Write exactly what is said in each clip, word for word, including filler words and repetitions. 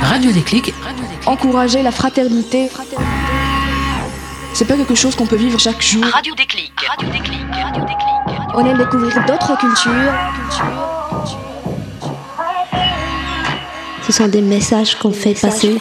Radio Déclic. Encourager la fraternité. C'est pas quelque chose qu'on peut vivre chaque jour. Radio Déclic. Radio Déclic. Radio Déclic. On aime découvrir d'autres cultures. Ce sont des messages qu'on fait passer.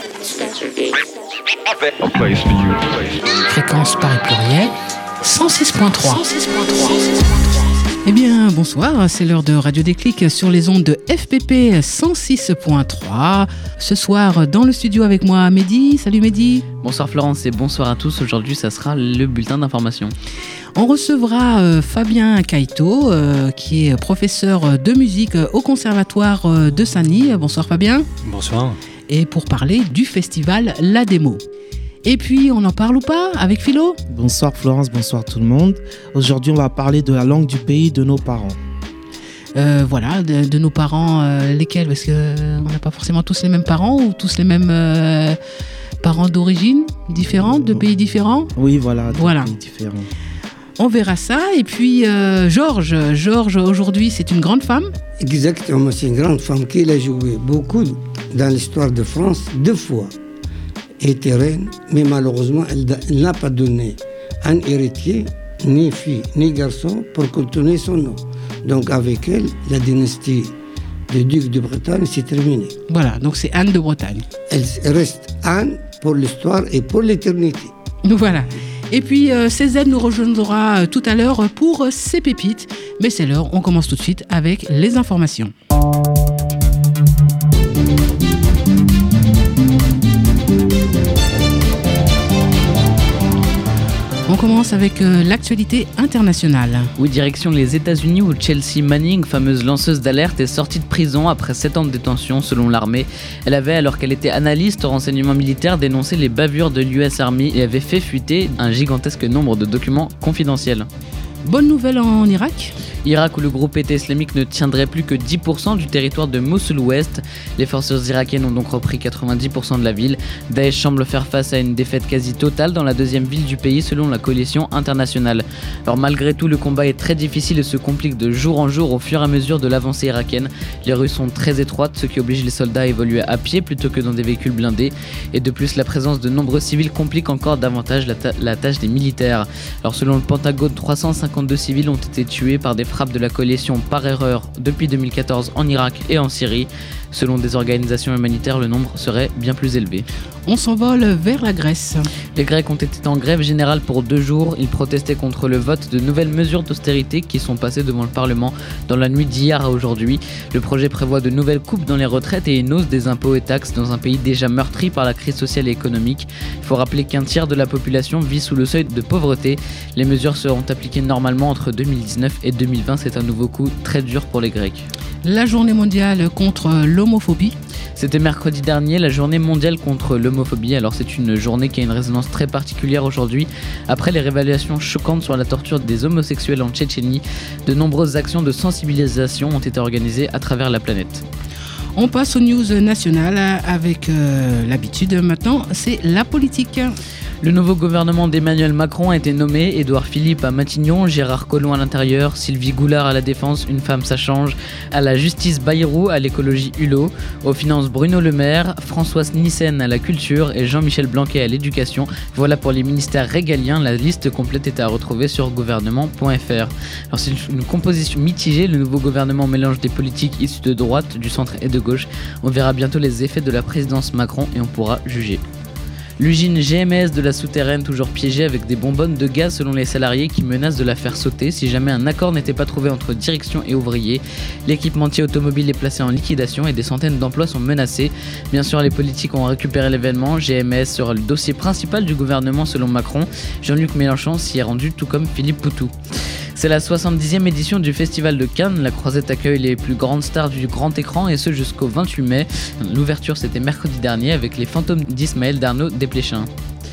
Fréquence Paris Pluriel, cent six point trois. Eh bien, bonsoir, c'est l'heure de Radio Déclic sur les ondes de F P P cent six point trois. Ce soir, dans le studio avec moi, Mehdi. Salut Mehdi. Bonsoir Florence et bonsoir à tous. Aujourd'hui, ça sera le bulletin d'information. On recevra euh, Fabien Kaito, euh, qui est professeur de musique au Conservatoire de Saint-Denis. Bonsoir Fabien. Bonsoir. Et pour parler du festival La Démo. Et puis, on en parle ou pas avec Philo ? Bonsoir Florence, bonsoir tout le monde. Aujourd'hui, on va parler de la langue du pays de nos parents. Euh, voilà, de, de nos parents, euh, lesquels ? Parce qu'on n'a pas forcément tous les mêmes parents ou tous les mêmes euh, parents d'origine différente, de pays différents ? Oui, voilà, de voilà. pays différents. On verra ça. Et puis, euh, Georges, Georges, aujourd'hui, c'est une grande femme ? Exactement, c'est une grande femme qui a joué beaucoup dans l'histoire de France, deux fois. Était reine, mais malheureusement, elle, elle n'a pas donné un héritier, ni fille, ni garçon, pour continuer son nom. Donc avec elle, la dynastie des ducs de Bretagne s'est terminée. Voilà, donc c'est Anne de Bretagne. Elle reste Anne pour l'histoire et pour l'éternité. Donc voilà. Et puis euh, C Z nous rejoindra euh, tout à l'heure pour euh, ses pépites. Mais c'est l'heure, on commence tout de suite avec les informations. On commence avec euh, l'actualité internationale. Oui, direction les États-Unis où Chelsea Manning, fameuse lanceuse d'alerte, est sortie de prison après sept ans de détention selon l'armée. Elle avait, alors qu'elle était analyste au renseignement militaire, dénoncé les bavures de l'U S Army et avait fait fuiter un gigantesque nombre de documents confidentiels. Bonne nouvelle en Irak ? Irak où le groupe État islamique ne tiendrait plus que dix pour cent du territoire de Mossoul-Ouest. Les forces irakiennes ont donc repris quatre-vingt-dix pour cent de la ville. Daesh semble faire face à une défaite quasi totale dans la deuxième ville du pays selon la coalition internationale. Alors malgré tout, le combat est très difficile et se complique de jour en jour au fur et à mesure de l'avancée irakienne. Les rues sont très étroites, ce qui oblige les soldats à évoluer à pied plutôt que dans des véhicules blindés. Et de plus, la présence de nombreux civils complique encore davantage la, ta- la tâche des militaires. Alors selon le Pentagone, trois cent cinquante-deux civils ont été tués par des frappes de la coalition par erreur depuis deux mille quatorze en Irak et en Syrie. Selon des organisations humanitaires, le nombre serait bien plus élevé. On s'envole vers la Grèce. Les Grecs ont été en grève générale pour deux jours. Ils protestaient contre le vote de nouvelles mesures d'austérité qui sont passées devant le Parlement dans la nuit d'hier à aujourd'hui. Le projet prévoit de nouvelles coupes dans les retraites et une hausse des impôts et taxes dans un pays déjà meurtri par la crise sociale et économique. Il faut rappeler qu'un tiers de la population vit sous le seuil de pauvreté. Les mesures seront appliquées normalement entre deux mille dix-neuf et deux mille vingt. C'est un nouveau coup très dur pour les Grecs. La journée mondiale contre l'homophobie. C'était mercredi dernier, la journée mondiale contre l'homophobie. Alors c'est une journée qui a une résonance très particulière aujourd'hui. Après les révélations choquantes sur la torture des homosexuels en Tchétchénie, de nombreuses actions de sensibilisation ont été organisées à travers la planète. On passe aux news nationales avec euh, l'habitude maintenant, c'est la politique. Le nouveau gouvernement d'Emmanuel Macron a été nommé. Édouard Philippe à Matignon, Gérard Collomb à l'intérieur, Sylvie Goulard à la défense, une femme ça change, à la justice Bayrou, à l'écologie Hulot, aux finances Bruno Le Maire, Françoise Nyssen à la culture et Jean-Michel Blanquer à l'éducation. Voilà pour les ministères régaliens. La liste complète est à retrouver sur gouvernement point f r. Alors c'est une composition mitigée. Le nouveau gouvernement mélange des politiques issues de droite, du centre et de gauche. On verra bientôt les effets de la présidence Macron et on pourra juger. L'usine G M S de la souterraine toujours piégée avec des bonbonnes de gaz selon les salariés qui menacent de la faire sauter si jamais un accord n'était pas trouvé entre direction et ouvriers. L'équipementier automobile est placé en liquidation et des centaines d'emplois sont menacés. Bien sûr, les politiques ont récupéré l'événement. G M S sera le dossier principal du gouvernement selon Macron. Jean-Luc Mélenchon s'y est rendu tout comme Philippe Poutou. C'est la soixante-dixième édition du Festival de Cannes. La Croisette accueille les plus grandes stars du grand écran et ce jusqu'au vingt-huit mai. L'ouverture c'était mercredi dernier avec les fantômes d'Ismaël Darnaud Desplechin.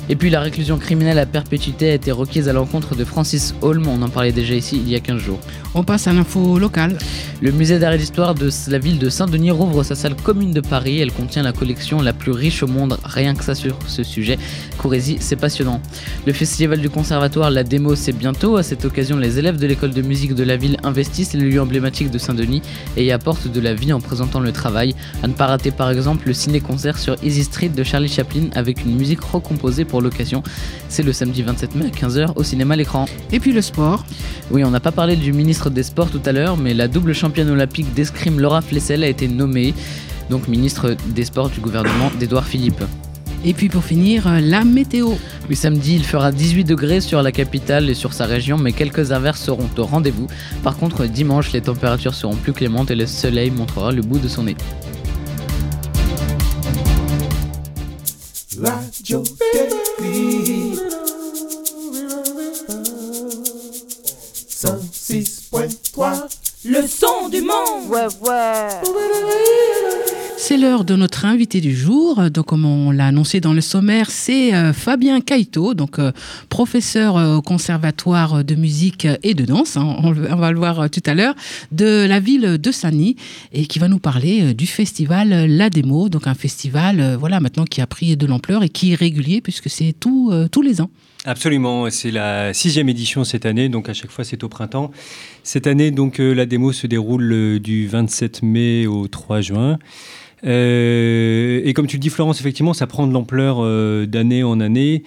Et puis la réclusion criminelle à perpétuité a été requise à l'encontre de Francis Holm, on en parlait déjà ici il y a quinze jours. On passe à l'info locale. Le musée d'art et d'histoire de la ville de Saint-Denis rouvre sa salle commune de Paris. Elle contient la collection la plus riche au monde, rien que ça sur ce sujet. Courez-y, c'est passionnant. Le festival du conservatoire La Démo, c'est bientôt. À cette occasion, les élèves de l'école de musique de la ville investissent les lieux emblématiques de Saint-Denis et y apportent de la vie en présentant le travail. À ne pas rater par exemple le ciné-concert sur Easy Street de Charlie Chaplin avec une musique recomposée pour l'occasion. C'est le samedi vingt-sept mai à quinze heures au cinéma L'Écran. Et puis le sport. Oui, on n'a pas parlé du ministre des Sports tout à l'heure, mais la double championne olympique d'escrime Laura Flessel a été nommée donc ministre des Sports du gouvernement d'Édouard Philippe. Et puis pour finir, la météo. Oui, samedi, il fera dix-huit degrés sur la capitale et sur sa région, mais quelques averses seront au rendez-vous. Par contre, dimanche, les températures seront plus clémentes et le soleil montrera le bout de son nez. Radio Déclic cent six point trois, le son du monde. Ouais, ouais. C'est l'heure de notre invité du jour. Donc, comme on l'a annoncé dans le sommaire, c'est euh, Fabien Caïto, donc euh, professeur euh, au conservatoire de musique et de danse, hein, on, on va le voir euh, tout à l'heure, de la ville de Saint-Denis, et qui va nous parler euh, du festival La Démo, donc un festival, euh, voilà, maintenant qui a pris de l'ampleur et qui est régulier puisque c'est tout, euh, tous les ans. Absolument, c'est la sixième édition cette année, donc à chaque fois c'est au printemps. Cette année, donc euh, la démo se déroule euh, du vingt-sept mai au trois juin. Euh, et comme tu le dis Florence, effectivement ça prend de l'ampleur euh, d'année en année.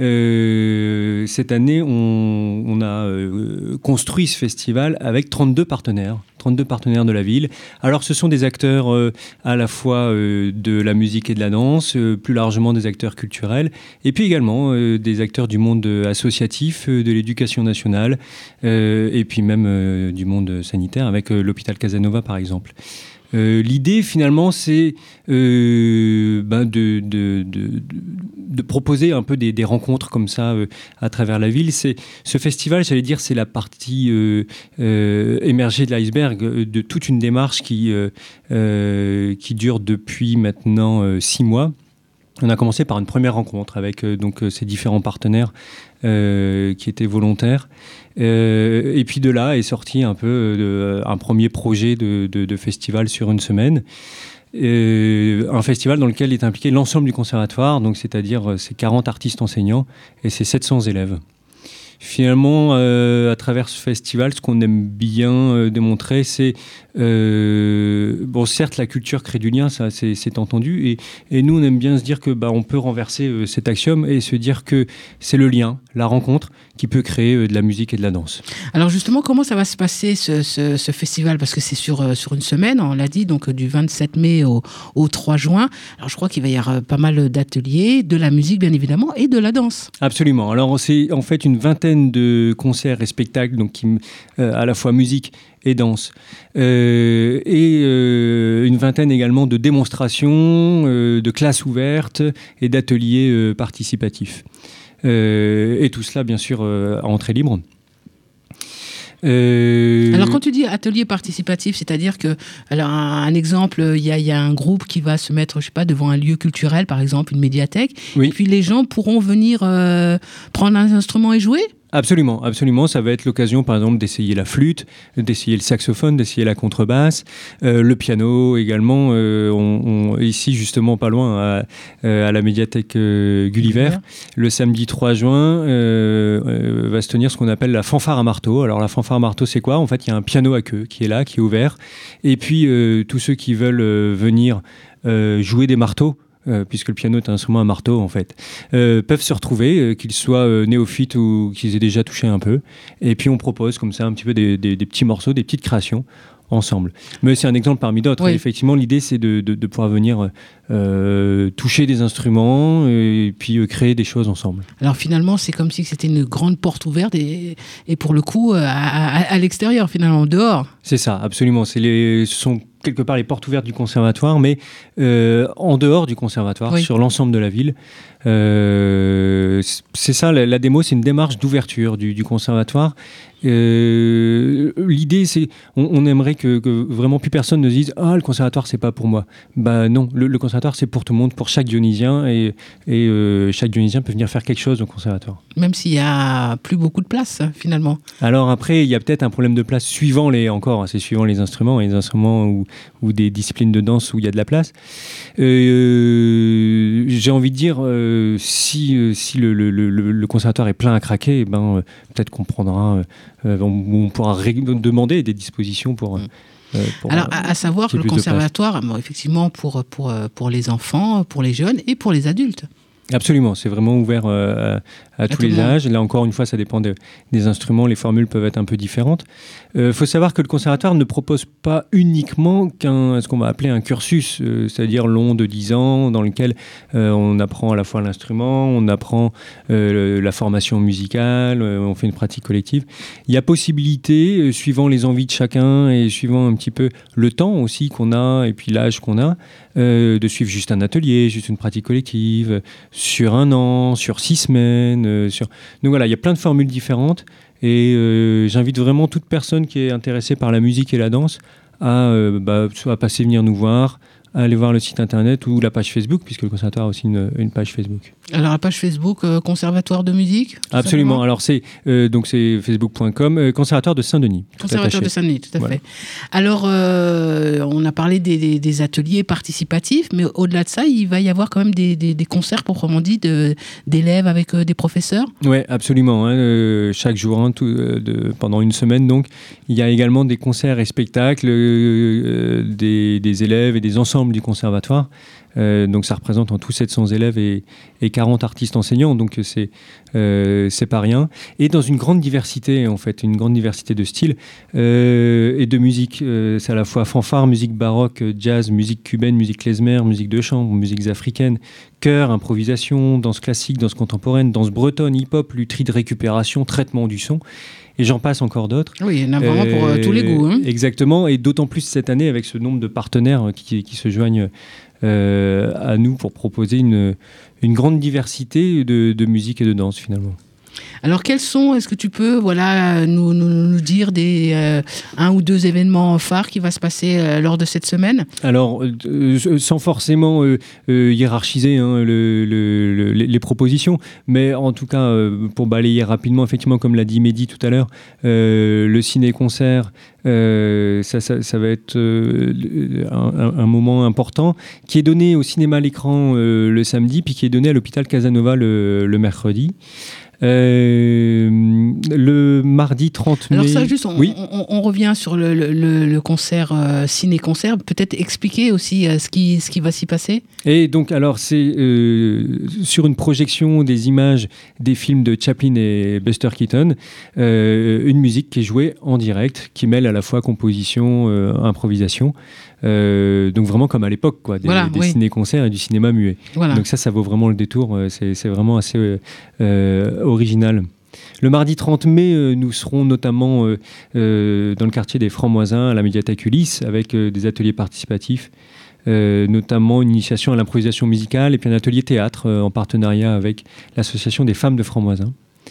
Euh, cette année on, on a euh, construit ce festival avec trente-deux partenaires trente-deux partenaires de la ville. Alors ce sont des acteurs euh, à la fois euh, de la musique et de la danse, euh, plus largement des acteurs culturels, et puis également euh, des acteurs du monde associatif, euh, de l'éducation nationale, euh, et puis même euh, du monde sanitaire avec euh, l'hôpital Casanova par exemple. Euh, l'idée, finalement, c'est euh, ben de, de, de, de proposer un peu des, des rencontres comme ça euh, à travers la ville. C'est, ce festival, j'allais dire, c'est la partie euh, euh, émergée de l'iceberg euh, de toute une démarche qui, euh, euh, qui dure depuis maintenant euh, six mois. On a commencé par une première rencontre avec euh, donc, euh, ces différents partenaires euh, qui étaient volontaires. Euh, et puis de là est sorti un peu euh, un premier projet de, de, de festival sur une semaine. Euh, un festival dans lequel est impliqué l'ensemble du conservatoire, donc c'est-à-dire euh, ces quarante artistes enseignants et ces sept cents élèves. Finalement, euh, à travers ce festival, ce qu'on aime bien euh, démontrer, c'est, euh, bon, certes, la culture crée du lien, ça, c'est, c'est entendu, et, et nous, on aime bien se dire que, bah, on peut renverser euh, cet axiome et se dire que c'est le lien, la rencontre, qui peut créer euh, de la musique et de la danse. Alors justement, comment ça va se passer ce, ce, ce festival ? Parce que c'est sur, euh, sur une semaine, on l'a dit, donc du vingt-sept mai au, au trois juin. Alors je crois qu'il va y avoir pas mal d'ateliers, de la musique bien évidemment, et de la danse. Absolument. Alors c'est en fait une vingtaine de concerts et spectacles, donc qui, euh, à la fois musique et danse, euh, et euh, une vingtaine également de démonstrations, euh, de classes ouvertes et d'ateliers euh, participatifs. Euh, et tout cela, bien sûr, euh, à entrée libre. Euh... Alors quand tu dis atelier participatif, c'est-à-dire que, alors un, un exemple, il y a, y a un groupe qui va se mettre, je sais pas, devant un lieu culturel, par exemple une médiathèque, oui. Et puis les gens pourront venir euh, prendre un instrument et jouer ? Absolument, absolument. Ça va être l'occasion, par exemple, d'essayer la flûte, d'essayer le saxophone, d'essayer la contrebasse, euh, le piano également. Euh, on, on, ici, justement, pas loin, à, à la médiathèque euh, Gulliver, le samedi trois juin, euh, euh, va se tenir ce qu'on appelle la fanfare à marteau. Alors, la fanfare à marteau, c'est quoi ? En fait, il y a un piano à queue qui est là, qui est ouvert. Et puis, euh, tous ceux qui veulent euh, venir euh, jouer des marteaux, Euh, puisque le piano est un instrument à marteau en fait, euh, peuvent se retrouver, euh, qu'ils soient euh, néophytes ou qu'ils aient déjà touché un peu. Et puis on propose comme ça un petit peu des, des, des petits morceaux, des petites créations ensemble. Mais c'est un exemple parmi d'autres. Oui. Effectivement, l'idée c'est de, de, de pouvoir venir euh, toucher des instruments et puis euh, créer des choses ensemble. Alors finalement, c'est comme si c'était une grande porte ouverte et, et pour le coup à, à, à l'extérieur finalement, dehors. C'est ça, absolument. C'est les, ce sont quelque part les portes ouvertes du conservatoire, mais euh, en dehors du conservatoire, oui. sur l'ensemble de la ville. Euh, c'est ça, la, la démo, c'est une démarche d'ouverture du, du conservatoire. Euh, l'idée, c'est, on, on aimerait que, que vraiment plus personne ne se dise « Ah, le conservatoire, c'est pas pour moi ». Bah non, le, le conservatoire, c'est pour tout le monde, pour chaque Dionysien, et, et euh, chaque Dionysien peut venir faire quelque chose au conservatoire. Même s'il y a plus beaucoup de place, finalement. Alors après, il y a peut-être un problème de place suivant les, encore, c'est suivant les instruments, et les instruments ou, ou des disciplines de danse où il y a de la place. Euh, j'ai envie de dire, euh, si, euh, si le, le, le, le conservatoire est plein à craquer, eh ben, euh, peut-être qu'on prendra, euh, on, on pourra ré- demander des dispositions pour... Mmh. Euh, pour, Alors, à, à savoir que le conservatoire, bon, effectivement, pour, pour, pour les enfants, pour les jeunes et pour les adultes. Absolument, c'est vraiment ouvert euh, à, à tous les âges. Là encore une fois, ça dépend de, des instruments, les formules peuvent être un peu différentes. Il euh, faut savoir que le conservatoire ne propose pas uniquement qu'un, ce qu'on va appeler un cursus, euh, c'est-à-dire long de dix ans, dans lequel euh, on apprend à la fois l'instrument, on apprend euh, la formation musicale, euh, on fait une pratique collective. Il y a possibilité, euh, suivant les envies de chacun et suivant un petit peu le temps aussi qu'on a et puis l'âge qu'on a, euh, de suivre juste un atelier, juste une pratique collective, sur un an, sur six semaines. Euh, sur... Donc voilà, il y a plein de formules différentes et euh, j'invite vraiment toute personne qui est intéressée par la musique et la danse à, euh, bah, soit à passer venir nous voir, à aller voir le site internet ou la page Facebook, puisque le conservatoire a aussi une, une page Facebook. Alors la page Facebook, euh, Conservatoire de musique. Absolument. Simplement. Alors c'est euh, donc c'est facebook point com, euh, Conservatoire de Saint-Denis. Conservatoire de Saint-Denis, tout à voilà. fait. Alors euh, on a parlé des, des, des ateliers participatifs, mais au-delà de ça, il va y avoir quand même des, des, des concerts proprement dit de, d'élèves avec euh, des professeurs. Oui, absolument. Hein, euh, chaque jour, hein, tout, euh, de, pendant une semaine, donc il y a également des concerts et spectacles euh, des, des élèves et des ensembles du conservatoire. Euh, donc ça représente en tout sept cents élèves et, et quarante artistes enseignants, donc c'est, euh, c'est pas rien. Et dans une grande diversité, en fait, une grande diversité de styles euh, et de musique. Euh, c'est à la fois fanfare, musique baroque, jazz, musique cubaine, musique klezmer, musique de chambre, musiques africaines, chœur, improvisation, danse classique, danse contemporaine, danse bretonne, hip-hop, lutherie de récupération, traitement du son. Et j'en passe encore d'autres. Oui, il y en a vraiment euh, pour euh, tous les goûts. Hein. Exactement, et d'autant plus cette année avec ce nombre de partenaires qui, qui se joignent euh, à nous pour proposer une, une grande diversité de, de musique et de danse finalement. Alors quels sont, est-ce que tu peux voilà, nous, nous, nous dire des, euh, un ou deux événements phares qui va se passer euh, lors de cette semaine ? Alors, euh, sans forcément euh, euh, hiérarchiser hein, le, le, le, les propositions, mais en tout cas, euh, pour balayer rapidement, effectivement, comme l'a dit Mehdi tout à l'heure, euh, le ciné-concert, euh, ça, ça, ça va être euh, un, un moment important, qui est donné au cinéma à l'écran euh, le samedi, puis qui est donné à l'hôpital Casanova le, le mercredi. Euh, le mardi trente mai... Alors ça, juste, on, oui. on, on revient sur le, le, le concert, euh, ciné-concert. Peut-être expliquer aussi euh, ce, qui, ce qui va s'y passer. Et donc, alors, c'est euh, sur une projection des images des films de Chaplin et Buster Keaton, euh, une musique qui est jouée en direct, qui mêle à la fois composition, euh, improvisation. Euh, donc vraiment comme à l'époque, quoi, des, voilà, des oui. ciné-concerts et du cinéma muet. Voilà. Donc ça, ça vaut vraiment le détour. C'est, c'est vraiment assez euh, euh, original. Le mardi trente mai, euh, nous serons notamment euh, euh, dans le quartier des Francs-Moisins, à la médiathèque Ulysse, avec euh, des ateliers participatifs, euh, notamment une initiation à l'improvisation musicale et puis un atelier théâtre euh, en partenariat avec l'association des femmes de Francs-Moisins.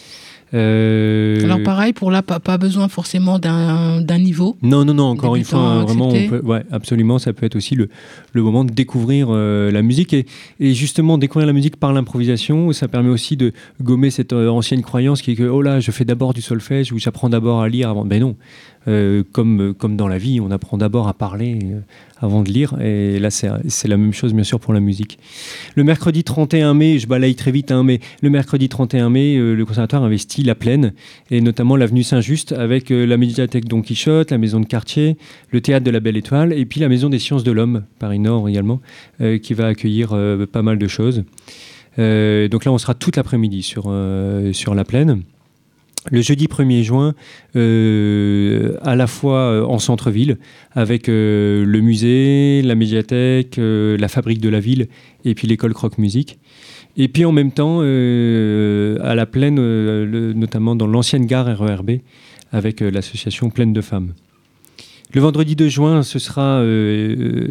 Euh... Alors pareil, pour là, pas, pas besoin forcément d'un, d'un niveau. Non, non, non, encore une fois, hein, vraiment, on accepté. peut, ouais, absolument, ça peut être aussi le, le moment de découvrir euh, la musique et, et justement découvrir la musique par l'improvisation. Ça permet aussi de gommer cette euh, ancienne croyance qui est que, oh là, je fais d'abord du solfège ou j'apprends d'abord à lire avant. Ben non, euh, comme, comme dans la vie, on apprend d'abord à parler euh, avant de lire et là, c'est, c'est la même chose, bien sûr, pour la musique. Le mercredi trente et un mai, je balaye très vite, hein, mais le mercredi trente et un mai, euh, le conservatoire investit la Plaine, et notamment l'avenue Saint-Just, avec euh, la médiathèque Don Quichotte, la maison de quartier, le théâtre de la Belle Étoile, et puis la maison des sciences de l'homme, Paris Nord également, euh, qui va accueillir euh, pas mal de choses. Euh, donc là, on sera toute l'après-midi sur, euh, sur la Plaine. Le jeudi premier juin, euh, à la fois en centre-ville, avec euh, le musée, la médiathèque, euh, la fabrique de la ville, et puis l'école croque-musique. Et puis en même temps, euh, à la Plaine, euh, le, notamment dans l'ancienne gare R E R B, avec euh, l'association Plaine de Femmes. Le vendredi deux juin, ce sera euh,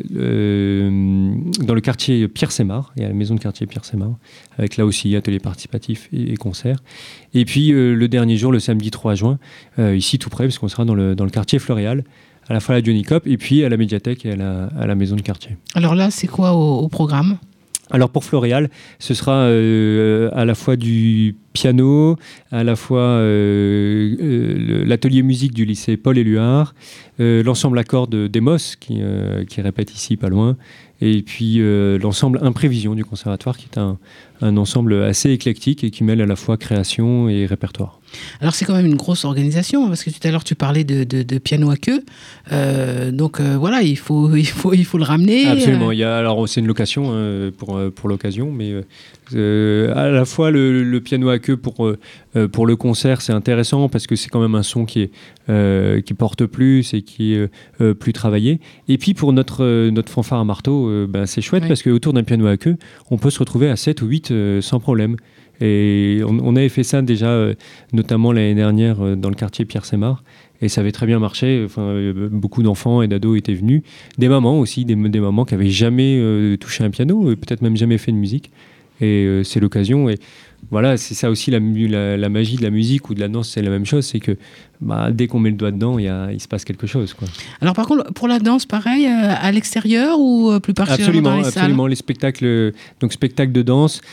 euh, dans le quartier Pierre-Sémar, il y a la maison de quartier Pierre-Sémar, avec là aussi atelier participatif et, et concert. Et puis euh, le dernier jour, le samedi trois juin, euh, ici tout près, parce qu'on sera dans le, dans le quartier Floréal, à la fois à la Johnny Cop et puis à la médiathèque et à la, à la maison de quartier. Alors là, c'est quoi au, au programme ? Alors pour Floréal, ce sera euh, à la fois du piano, à la fois euh, euh, l'atelier musique du lycée Paul Éluard, euh, l'ensemble à cordes d'Emos qui, euh, qui répète ici pas loin, et puis euh, l'ensemble Imprévision du conservatoire qui est un, un ensemble assez éclectique et qui mêle à la fois création et répertoire. Alors c'est quand même une grosse organisation, parce que tout à l'heure tu parlais de, de, de piano à queue, euh, donc euh, voilà, il faut, il, faut, il faut le ramener. Absolument, euh... il y a, alors c'est une location hein, pour, pour l'occasion, mais euh, à la fois le, le piano à queue pour, euh, pour le concert c'est intéressant parce que c'est quand même un son qui, est, euh, qui porte plus et qui est euh, plus travaillé, et puis pour notre, euh, notre fanfare à marteau, euh, ben, c'est chouette oui. Parce qu'autour d'un piano à queue on peut se retrouver à sept ou huit euh, sans problème. Et on, on avait fait ça déjà, euh, notamment l'année dernière euh, dans le quartier Pierre-Sémar, et ça avait très bien marché. Enfin, euh, beaucoup d'enfants et d'ados étaient venus, des mamans aussi, des, des mamans qui n'avaient jamais euh, touché un piano, euh, peut-être même jamais fait de musique. Et euh, c'est l'occasion. Et voilà, c'est ça aussi la, la, la magie de la musique ou de la danse, c'est la même chose, c'est que bah, dès qu'on met le doigt dedans, y a, il se passe quelque chose, quoi. Alors par contre, pour la danse, pareil, euh, à l'extérieur ou euh, plus particulièrement dans les salles ? Absolument, les spectacles, donc spectacles de danse,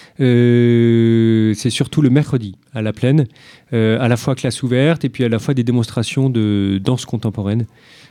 euh, c'est surtout le mercredi à la Plaine, euh, à la fois classe ouverte et puis à la fois des démonstrations de danse contemporaine.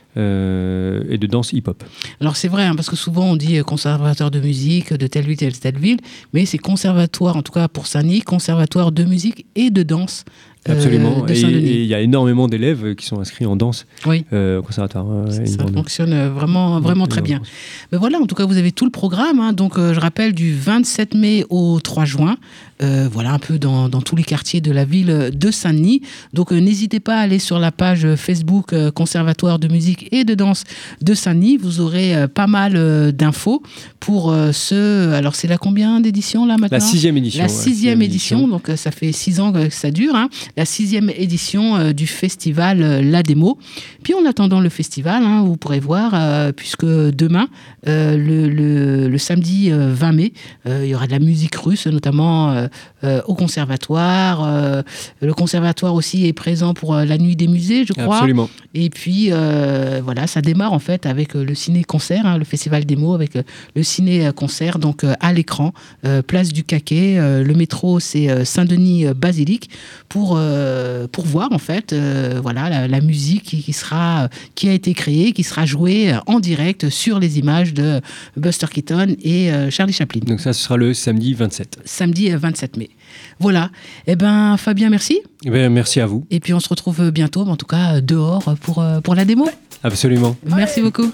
Euh, et de danse hip-hop. Alors c'est vrai, hein, parce que souvent on dit conservatoire de musique de telle ville, telle, telle ville, mais c'est conservatoire, en tout cas pour Saint-Denis, conservatoire de musique et de danse. Absolument, euh, de Saint-Denis. Et il y a énormément d'élèves qui sont inscrits en danse oui. euh, au conservatoire. Ouais, ça ça fonctionne vraiment, vraiment très bien. Mais voilà, en tout cas, vous avez tout le programme. Hein, donc, euh, je rappelle, du vingt-sept mai au trois juin, euh, voilà, un peu dans, dans tous les quartiers de la ville de Saint-Denis. Donc, euh, n'hésitez pas à aller sur la page Facebook euh, Conservatoire de musique et de danse de Saint-Denis. Vous aurez euh, pas mal euh, d'infos pour euh, ce... Alors, c'est la combien d'éditions, là, maintenant ? La sixième édition. La sixième ouais, édition, édition. Donc, euh, ça fait six ans que ça dure, hein. La sixième édition euh, du festival euh, La Démo. Puis en attendant le festival, hein, vous pourrez voir, euh, puisque demain, euh, le, le, le samedi euh, vingt mai, euh, il y aura de la musique russe, notamment euh, euh, au conservatoire. Euh, le conservatoire aussi est présent pour euh, la nuit des musées, je crois. Absolument. Et puis, euh, voilà, ça démarre en fait avec euh, le ciné-concert, hein, le festival Démo, avec euh, le ciné-concert, donc euh, à l'écran, euh, place du Caquet. Euh, le métro, c'est euh, Saint-Denis-Basilique, pour... Euh, pour voir en fait euh, voilà, la, la musique qui, qui, sera, qui a été créée, qui sera jouée en direct sur les images de Buster Keaton et euh, Charlie Chaplin. Donc ça, ce sera le samedi vingt-sept. Samedi vingt-sept mai. Voilà. Eh bien, Fabien, merci. Eh bien, merci à vous. Et puis on se retrouve bientôt, en tout cas dehors pour, pour la démo. Absolument. Merci beaucoup.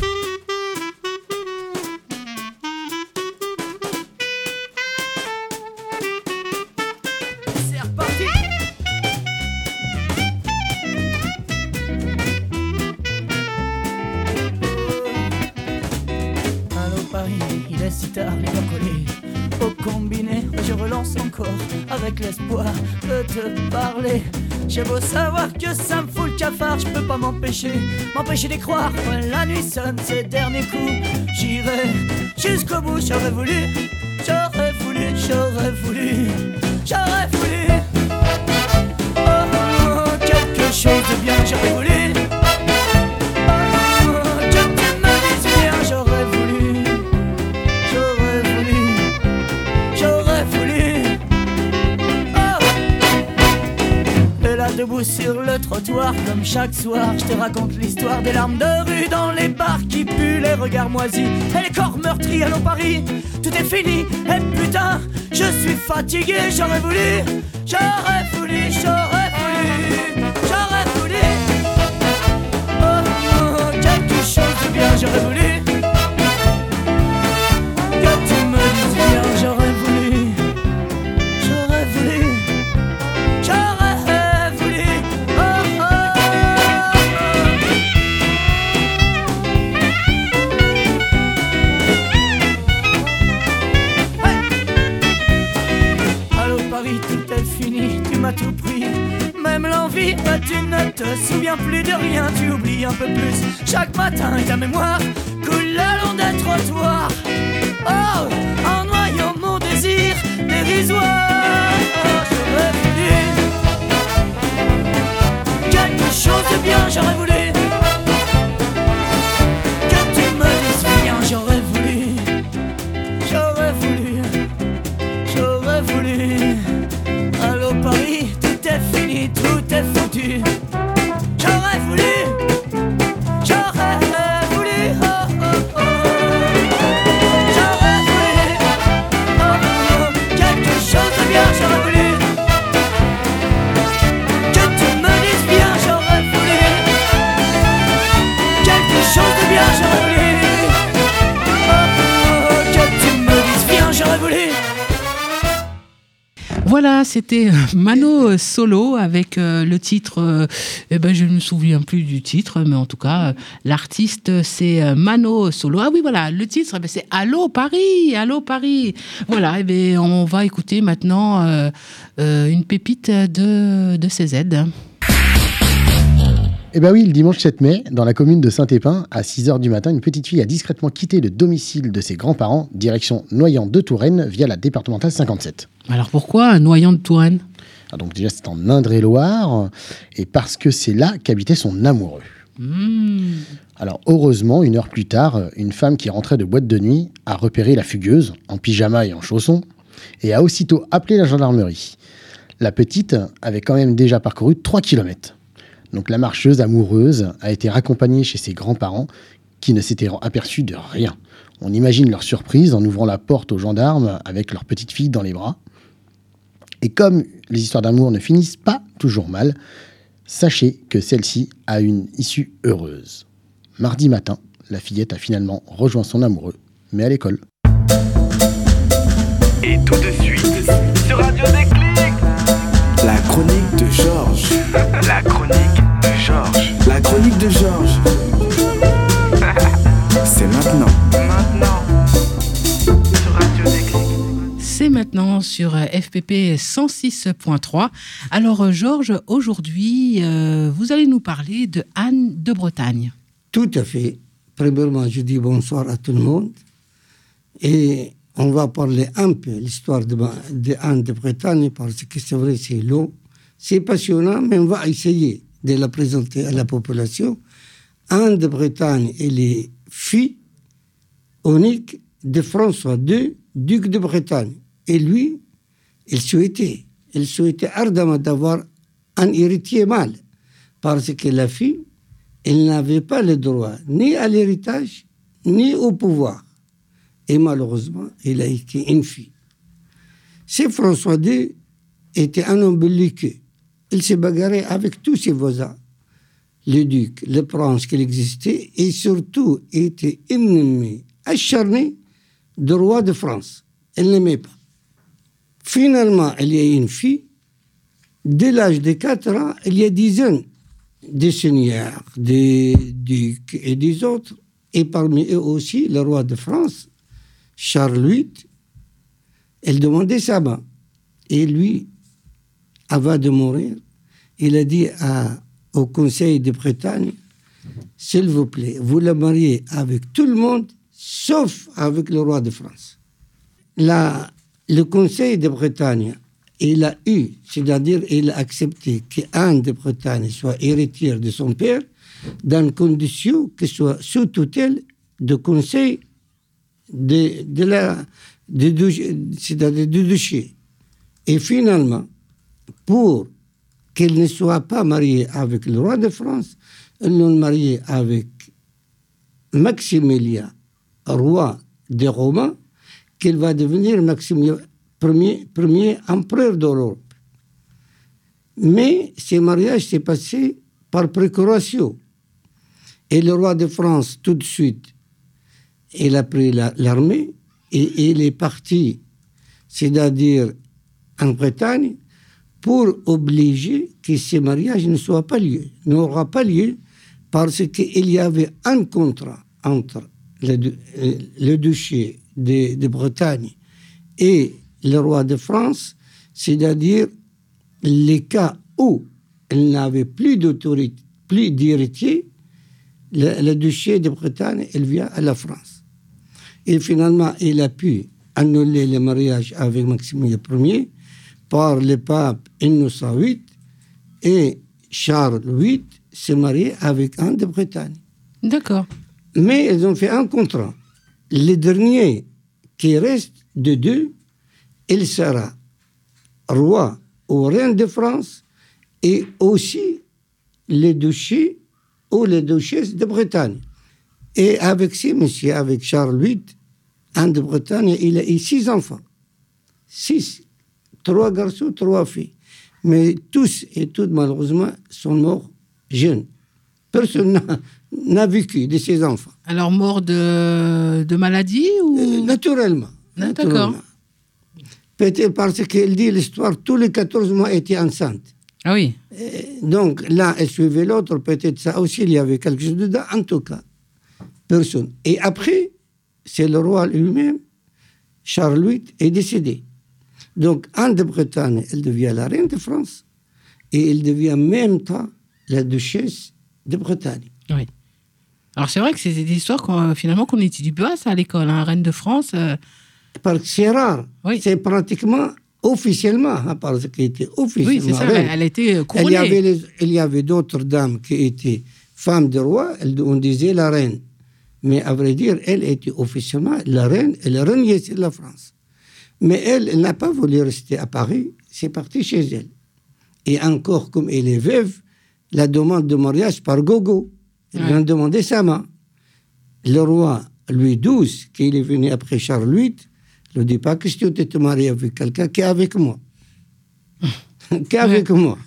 Si tard, les doigts collés au combiné, je relance encore avec l'espoir de te parler. J'ai beau savoir que ça me fout le cafard, je peux pas m'empêcher, m'empêcher d'y croire. Quand la nuit sonne ses derniers coups, j'irai jusqu'au bout. J'aurais voulu, j'aurais voulu, j'aurais voulu, j'aurais voulu. Oh, oh, quelque chose de bien, j'aurais voulu. Debout sur le trottoir comme chaque soir, je te raconte l'histoire des larmes de rue dans les bars qui puent, les regards moisis et les corps meurtris. Allô Paris, tout est fini et putain, je suis fatigué. J'aurais voulu, j'aurais voulu, j'aurais voulu, j'aurais voulu. Oh, oh, quelque chose de bien, j'aurais voulu. Que tu me dises bien, j'aurais voulu, j'aurais voulu, j'aurais tout pris, même l'envie, bah tu ne te souviens plus de rien, tu oublies un peu plus chaque matin et ta mémoire coule le long des trottoirs. Oh, en noyant mon désir dérisoire, j'aurais voulu quelque chose de bien, j'aurais voulu que tu me dises rien, j'aurais voulu, j'aurais voulu, j'aurais voulu. Allô Paris, tout est fini, tout est foutu. J'aurais voulu, j'aurais voulu, oh oh oh. J'aurais voulu, oh oh, quelque chose de bien, j'aurais voulu que tu me dises bien, j'aurais voulu quelque chose de bien, j'aurais voulu, oh oh, que tu me dises bien, j'aurais voulu. Voilà, c'était Mano Solo avec euh, le titre, euh, eh ben, je ne me souviens plus du titre, mais en tout cas, euh, l'artiste, c'est euh, Mano Solo. Ah oui, voilà, le titre, eh ben, c'est Allô Paris, Allô Paris. Voilà, eh ben, on va écouter maintenant euh, euh, une pépite de, de C Z. Eh bien oui, le dimanche sept mai, dans la commune de Saint-Épin, à six heures du matin, une petite fille a discrètement quitté le domicile de ses grands-parents, direction Noyant de Touraine, via la départementale cinquante-sept. Alors pourquoi Noyant de Touraine ? Ah, donc déjà, c'est en Indre-et-Loire, et parce que c'est là qu'habitait son amoureux. Mmh. Alors heureusement, une heure plus tard, une femme qui rentrait de boîte de nuit a repéré la fugueuse, en pyjama et en chaussons, et a aussitôt appelé la gendarmerie. La petite avait quand même déjà parcouru trois kilomètres. Donc la marcheuse amoureuse a été raccompagnée chez ses grands-parents qui ne s'étaient aperçus de rien. On imagine leur surprise en ouvrant la porte aux gendarmes avec leur petite fille dans les bras. Et comme les histoires d'amour ne finissent pas toujours mal, sachez que celle-ci a une issue heureuse. Mardi matin, la fillette a finalement rejoint son amoureux, mais à l'école. Et tout de suite, sur Radio Déclic, la chronique de Georges. La chronique de Georges. La chronique de Georges. C'est maintenant. Maintenant. Sur Radio Déclic. C'est maintenant sur F P P cent six point trois. Alors Georges, aujourd'hui, euh, vous allez nous parler de Anne de Bretagne. Tout à fait. Premièrement, je dis bonsoir à tout le monde. Et on va parler un peu de l'histoire de, de Anne de Bretagne, parce que c'est vrai, c'est long. C'est passionnant, mais on va essayer de la présenter à la population. Anne de Bretagne, elle est fille unique de François deux, duc de Bretagne. Et lui, il souhaitait, il souhaitait ardemment d'avoir un héritier mâle, parce que la fille, elle n'avait pas le droit ni à l'héritage, ni au pouvoir. Et malheureusement, il a été une fille. C'est François deux était un homme belliqueux. Il s'est bagarré avec tous ses voisins, le duc, le prince qu'il existait, et surtout était ennemi acharné du roi de France. Elle n'aimait pas. Finalement, il y a une fille, dès l'âge de quatre ans, il y a dizaines de seigneurs, des ducs et des autres, et parmi eux aussi le roi de France, Charles huit, elle demandait sa main. Et lui, avant de mourir, il a dit à, au Conseil de Bretagne, s'il vous plaît, vous la mariez avec tout le monde, sauf avec le roi de France. La, le Conseil de Bretagne, il a eu, c'est-à-dire il a accepté qu'Anne de Bretagne soit héritière de son père, dans condition que soit sous tutelle du Conseil de, de la, de, c'est-à-dire du duché. Et finalement, pour qu'elle ne soit pas mariée avec le roi de France, ils l'ont mariée avec Maximilien, roi des Romains, qu'il va devenir Maximilien, premier, premier empereur d'Europe. Mais ce mariage s'est passé par procuration. Et le roi de France, tout de suite, il a pris la, l'armée et il est parti, c'est-à-dire en Bretagne, pour obliger que ce mariage ne soit pas lieu, n'aura pas lieu, parce qu'il y avait un contrat entre le, le duché de, de Bretagne et le roi de France, c'est-à-dire les cas où elle n'avait plus d'autorité, plus d'héritier, le, le duché de Bretagne, elle vient à la France. Et finalement, il a pu annuler le mariage avec Maximilien Ier par le pape Innocent huit, et Charles huit s'est marié avec Anne de Bretagne. D'accord. Mais ils ont fait un contrat. Le dernier qui reste de deux, il sera roi ou reine de France et aussi le duché ou la duchesse de Bretagne. Et avec ces messieurs, avec Charles huit, Anne de Bretagne, il a eu six enfants. Six. Trois garçons, trois filles. Mais tous et toutes, malheureusement, sont morts jeunes. Personne n'a, n'a vécu de ces enfants. Alors, mort de, de maladie ou... Euh, naturellement. Ah, naturellement. d'accord. Peut-être parce qu'elle dit l'histoire, tous les quatorze mois était enceinte. Ah oui. Et donc, l'un, elle suivait l'autre, peut-être ça aussi, il y avait quelque chose dedans. En tout cas, personne. Et après, c'est le roi lui-même, Charles huit, est décédé. Donc, Anne de Bretagne, elle devient la reine de France et elle devient en même temps la duchesse de Bretagne. Oui. Alors, c'est vrai que c'est des histoires qu'on, finalement qu'on n'étudie pas ça à l'école. Hein. Reine de France... Euh... Parce que c'est rare. Oui. C'est pratiquement officiellement, hein, parce qu'elle était officiellement oui, c'est ça, reine. Elle a été couronnée. Il y avait, les, il y avait d'autres dames qui étaient femmes de roi, on disait la reine. Mais à vrai dire, elle était officiellement la reine, elle régnait sur la France. Mais elle, elle n'a pas voulu rester à Paris, c'est parti chez elle. Et encore, comme elle est veuve, la demande de mariage par gogo. Elle ouais. vient demander sa main. Le roi Louis douze, qui est venu après Charles huit, ne dit pas question de te marier avec quelqu'un qui est avec moi. qui est avec ouais. moi.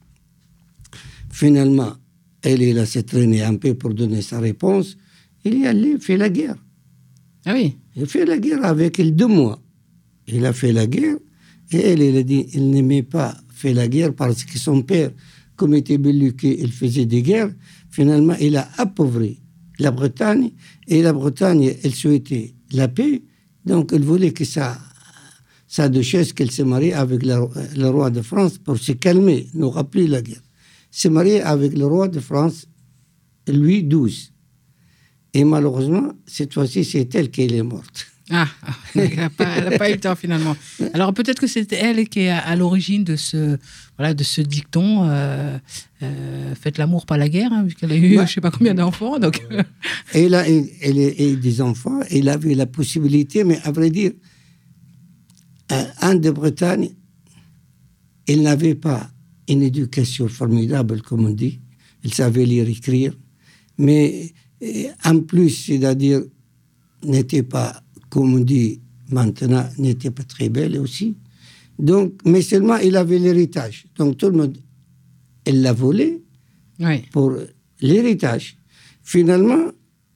Finalement, elle, elle a s'est traînée un peu pour donner sa réponse. Il y allait, fait la guerre. Ah oui. Il fait la guerre avec elle deux mois. Il a fait la guerre, et elle, elle a dit, il n'aimait pas faire la guerre parce que son père, comme était belliqueux, il faisait des guerres. Finalement, il a appauvri la Bretagne, et la Bretagne, elle souhaitait la paix, donc elle voulait que sa, sa duchesse, qu'elle se marie avec la, le roi de France pour se calmer, nous rappeler la guerre. Se marier avec le roi de France, Louis douze. Et malheureusement, cette fois-ci, c'est elle qui est morte. Ah, elle n'a pas, pas eu le temps finalement. Alors peut-être que c'est elle qui est à, à l'origine de ce, voilà, de ce dicton euh, euh, faites l'amour, pas la guerre, hein, puisqu'elle a eu bah, je ne sais pas combien d'enfants. Donc... Elle a elle, elle, elle, des enfants, elle avait la possibilité, mais à vrai dire, euh, Anne de Bretagne, elle n'avait pas une éducation formidable, comme on dit. Elle savait lire et écrire, mais en plus, c'est-à-dire, n'était pas, comme on dit maintenant, n'était pas très belle aussi. Donc, mais seulement, il avait l'héritage. Donc, tout le monde, elle l'a volé oui. pour l'héritage. Finalement,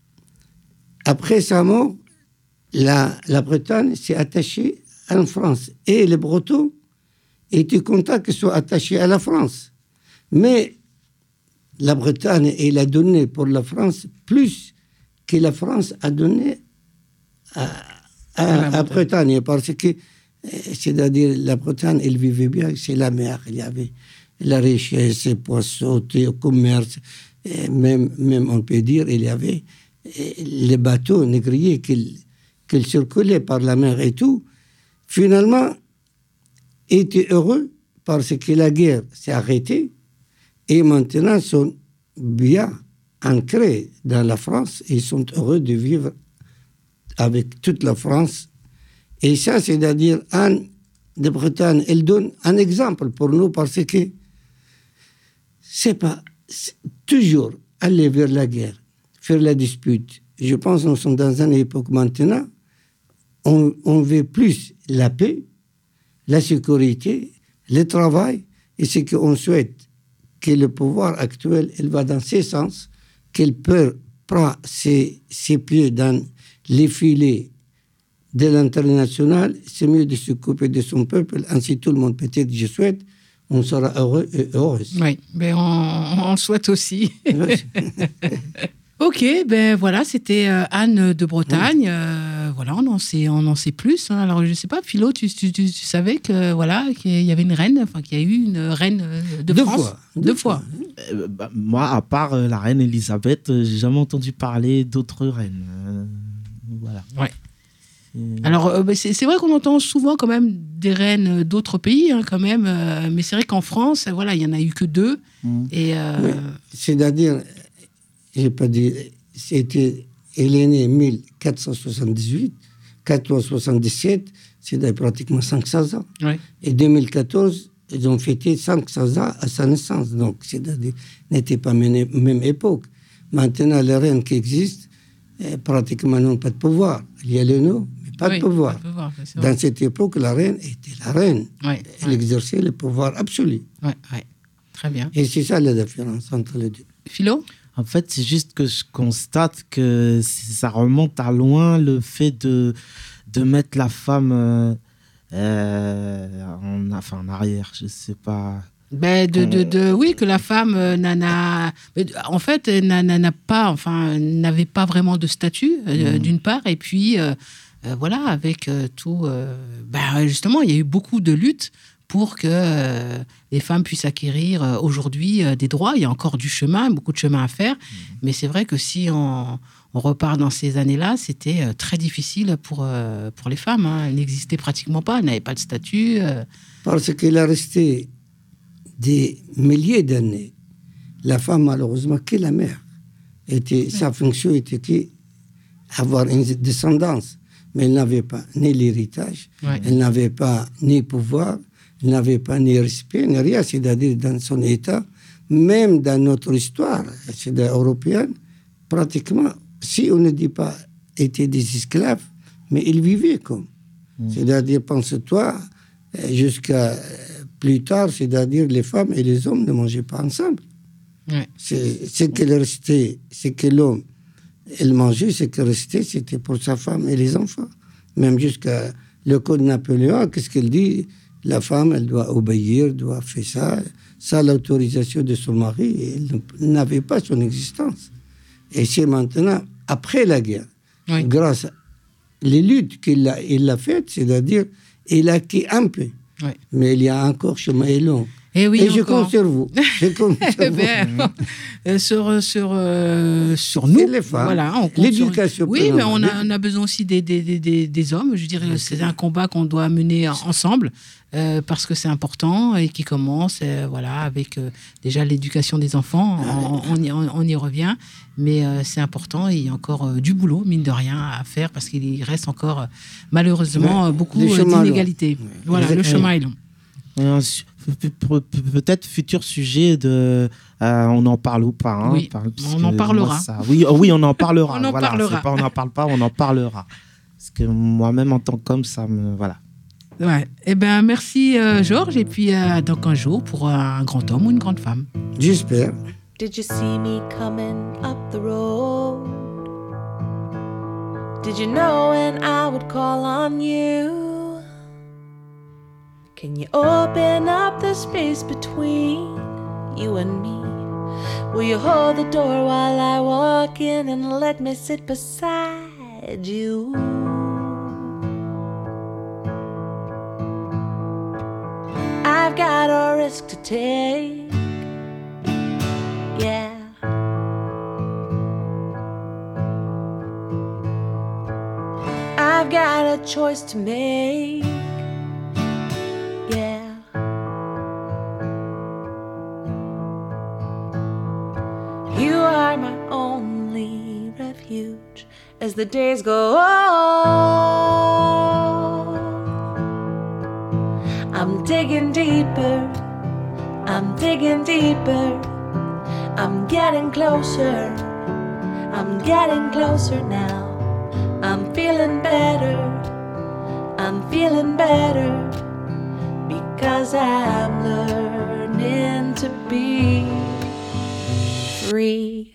après sa mort, la, la Bretagne s'est attachée à la France. Et les Bretons étaient contents qu'ils soient attachés à la France. Mais la Bretagne, elle a donné pour la France plus que la France a donné à, à, à Bretagne. Parce que, c'est-à-dire, la Bretagne, elle vivait bien, c'est la mer. Il y avait la richesse, les poissons, le commerce. Et même, même, on peut dire, il y avait les bateaux négriers qui, qui circulaient par la mer et tout. Finalement, étaient heureux parce que la guerre s'est arrêtée. Et maintenant, ils sont bien ancrés dans la France et ils sont heureux de vivre avec toute la France. Et ça, c'est-à-dire, Anne de Bretagne, elle donne un exemple pour nous parce que c'est pas c'est toujours aller vers la guerre, faire la dispute. Je pense que nous sommes dans une époque maintenant, on, on veut plus la paix, la sécurité, le travail, et ce qu'on souhaite que le pouvoir actuel, il va dans ce sens, qu'il peut prendre ses, ses pieds dans les filets de l'international, c'est mieux de se couper de son peuple, ainsi tout le monde, peut-être, je souhaite, on sera heureux et heureuse. Oui, mais on, on le souhaite aussi. Ok, ben voilà, c'était euh, Anne de Bretagne. Euh, voilà, on en sait, on en sait plus. Hein. Alors je sais pas, Philo, tu, tu, tu, tu savais que voilà, qu'il y avait une reine, enfin qu'il y a eu une reine de Deux France. fois. Deux, Deux fois. Euh, bah, moi, à part euh, la reine Elisabeth, euh, j'ai jamais entendu parler d'autres reines. Euh, voilà. Ouais. Euh, Alors euh, ben, c'est, c'est vrai qu'on entend souvent quand même des reines d'autres pays, hein, quand même. Euh, mais c'est vrai qu'en France, voilà, il y en a eu que deux. mm. Et euh, Mais, c'est-à-dire, j'ai pas dit, c'était, elle est née en mille quatre cent soixante-dix-huit, quatre cent soixante-dix-sept, c'est pratiquement cinq cents ans. ouais. Et deux mille quatorze, ils ont fêté cinq cents ans à sa naissance. Donc, c'est-à-dire, n'était pas même, même époque. Maintenant, les reines qui existent, eh, pratiquement n'ont pas de pouvoir. Il y a le nom, mais pas Oui, de pouvoir. pas de pouvoir, c'est vrai. Dans cette époque, la reine était la reine. Ouais, Elle ouais, exerçait le pouvoir absolu. ouais, ouais. Très bien. Et c'est ça la différence entre les deux. Philo? En fait, c'est juste que je constate que c- ça remonte à loin le fait de, de mettre la femme euh, euh, en, enfin, en arrière. Je sais pas. Ben de, de, de, oui, que la femme euh, n'a, n'a- en fait, n'a, n'a, n'a pas, enfin, n'avait pas vraiment de statut, euh, Mhm. d'une part, et puis, euh, euh, voilà, avec euh, tout. Euh, ben, justement, il y a eu beaucoup de luttes pour que euh, les femmes puissent acquérir euh, aujourd'hui euh, des droits. Il y a encore du chemin, beaucoup de chemin à faire, mais c'est vrai que si on, on repart dans ces années-là, c'était euh, très difficile pour, euh, pour les femmes. Hein. Elles n'existaient pratiquement pas, elles n'avaient pas de statut. euh. Parce qu'il a resté des milliers d'années. La femme, malheureusement, que la mère. Était, sa fonction était qui avoir une descendance. Mais elle n'avait pas ni l'héritage, Ouais. elle n'avait pas ni pouvoir, elle n'avait pas ni respect, ni rien. C'est-à-dire, dans son état, même dans notre histoire, c'est-à-dire européenne, pratiquement, si on ne dit pas étaient des esclaves, mais ils vivaient comme. Mm. C'est-à-dire, pense-toi, jusqu'à plus tard, c'est-à-dire les femmes et les hommes ne mangeaient pas ensemble. Ouais. C'est, ce qu'il restait, c'est que l'homme, il mangeait, ce qui restait, c'était pour sa femme et les enfants. Même jusqu'à le code Napoléon, qu'est-ce qu'il dit? La femme, elle doit obéir, doit faire ça. Sans l'autorisation de son mari, elle n'avait pas son existence. Et c'est maintenant, après la guerre, oui. grâce à les luttes qu'il a, il a faites, c'est-à-dire, il a acquis un peu. Oui. Mais il y a encore chemin long. Et, oui, et je encore. compte sur vous. Je compte sur ben, vous. sur, sur, euh, sur nous. Les femmes. Voilà, on l'éducation. Sur... Oui, mais on a, on a besoin aussi des, des, des, des hommes. Je dirais, c'est un combat qu'on doit mener ensemble euh, parce que c'est important et qui commence euh, voilà, avec euh, déjà l'éducation des enfants. On, on, y, on, on y revient. Mais euh, c'est important et il y a encore euh, du boulot, mine de rien, à faire parce qu'il reste encore, euh, malheureusement, ouais, beaucoup d'inégalités. Ouais. Voilà, ouais. le chemin est long. Euh, peut-être futur sujet de euh, on en parle ou pas hein, oui, par, on en parlera ça, oui, oh, oui on en parlera on en voilà, parlera c'est pas on n'en parle pas on en parlera parce que moi-même en tant qu'homme ça me voilà ouais. Eh ben merci euh, Georges et puis euh, dans quinze jours pour un grand homme ou une grande femme j'espère. Did you see me coming up the road? Did you know when I would call on you? Can you open up the space between you and me? Will you hold the door while I walk in and let me sit beside you? I've got a risk to take, yeah. I've got a choice to make, yeah. You are my only refuge as the days go on. I'm digging deeper, I'm digging deeper, I'm getting closer, I'm getting closer now. I'm feeling better, I'm feeling better, because I'm learning to be free.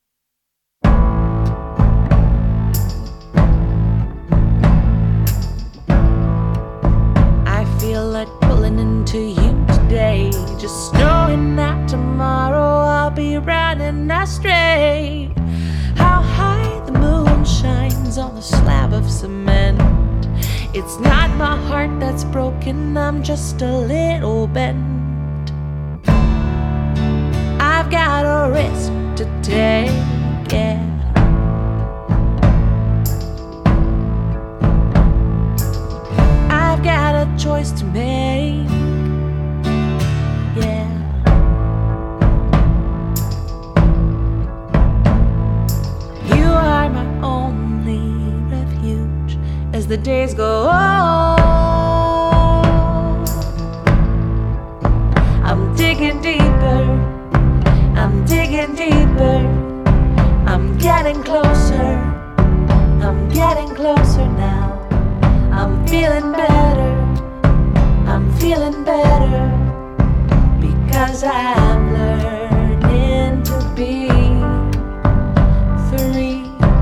I feel like pulling into you today, just knowing that tomorrow I'll be running astray. How high the moon shines on a slab of cement. It's not my heart that's broken, I'm just a little bent. I've got a risk to take, yeah. I've got a choice to make, yeah. You are my only refuge as the days go on. I'm digging deeper, I'm digging deeper, I'm getting closer, I'm getting closer now. I'm feeling better, I'm feeling better, because I'm learning to be free.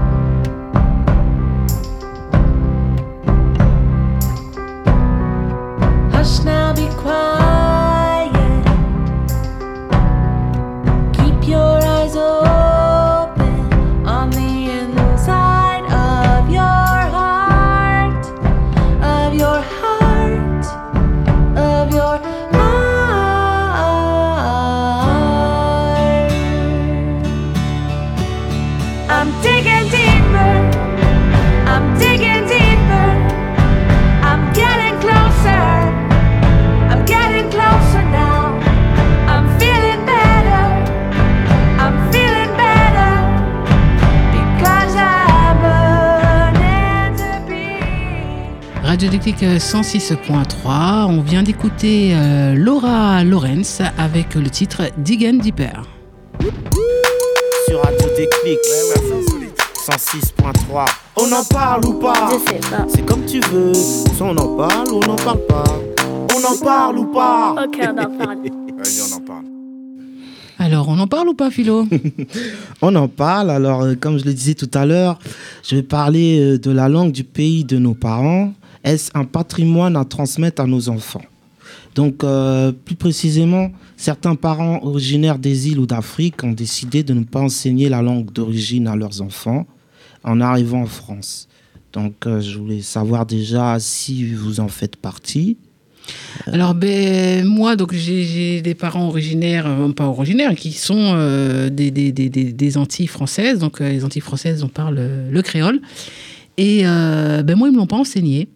Hush now, be quiet, keep your eyes open on the inside of your heart, of your heart, of your heart. I'm digging deeper, I'm digging deeper, I'm getting closer, I'm getting closer now. I'm feeling better, I'm feeling better, because I'm learning to be. Radio Déclic cent six point trois, on vient d'écouter euh, Laura Lawrence avec le titre Dig and Deeper. Sur Radio Déclic, cent six point trois. On en parle ou pas? Je sais pas. C'est comme tu veux. Soit on en parle ou on n'en parle pas. On en parle ou pas? Ok, on en parle. Vas-y, on en parle. Alors, on en parle ou pas, Philo? On en parle. Alors, euh, comme je le disais tout à l'heure, je vais parler euh, de la langue du pays de nos parents. Est-ce un patrimoine à transmettre à nos enfants? Donc, euh, plus précisément, certains parents originaires des îles ou d'Afrique ont décidé de ne pas enseigner la langue d'origine à leurs enfants en arrivant en France. Donc, euh, je voulais savoir déjà si vous en faites partie. Alors, ben, moi, donc, j'ai, j'ai des parents originaires, euh, pas originaires, qui sont euh, des, des, des, des, des Antilles françaises. Donc, euh, les Antilles françaises, on parle euh, le créole. Et euh, ben, moi, ils ne me l'ont pas enseigné.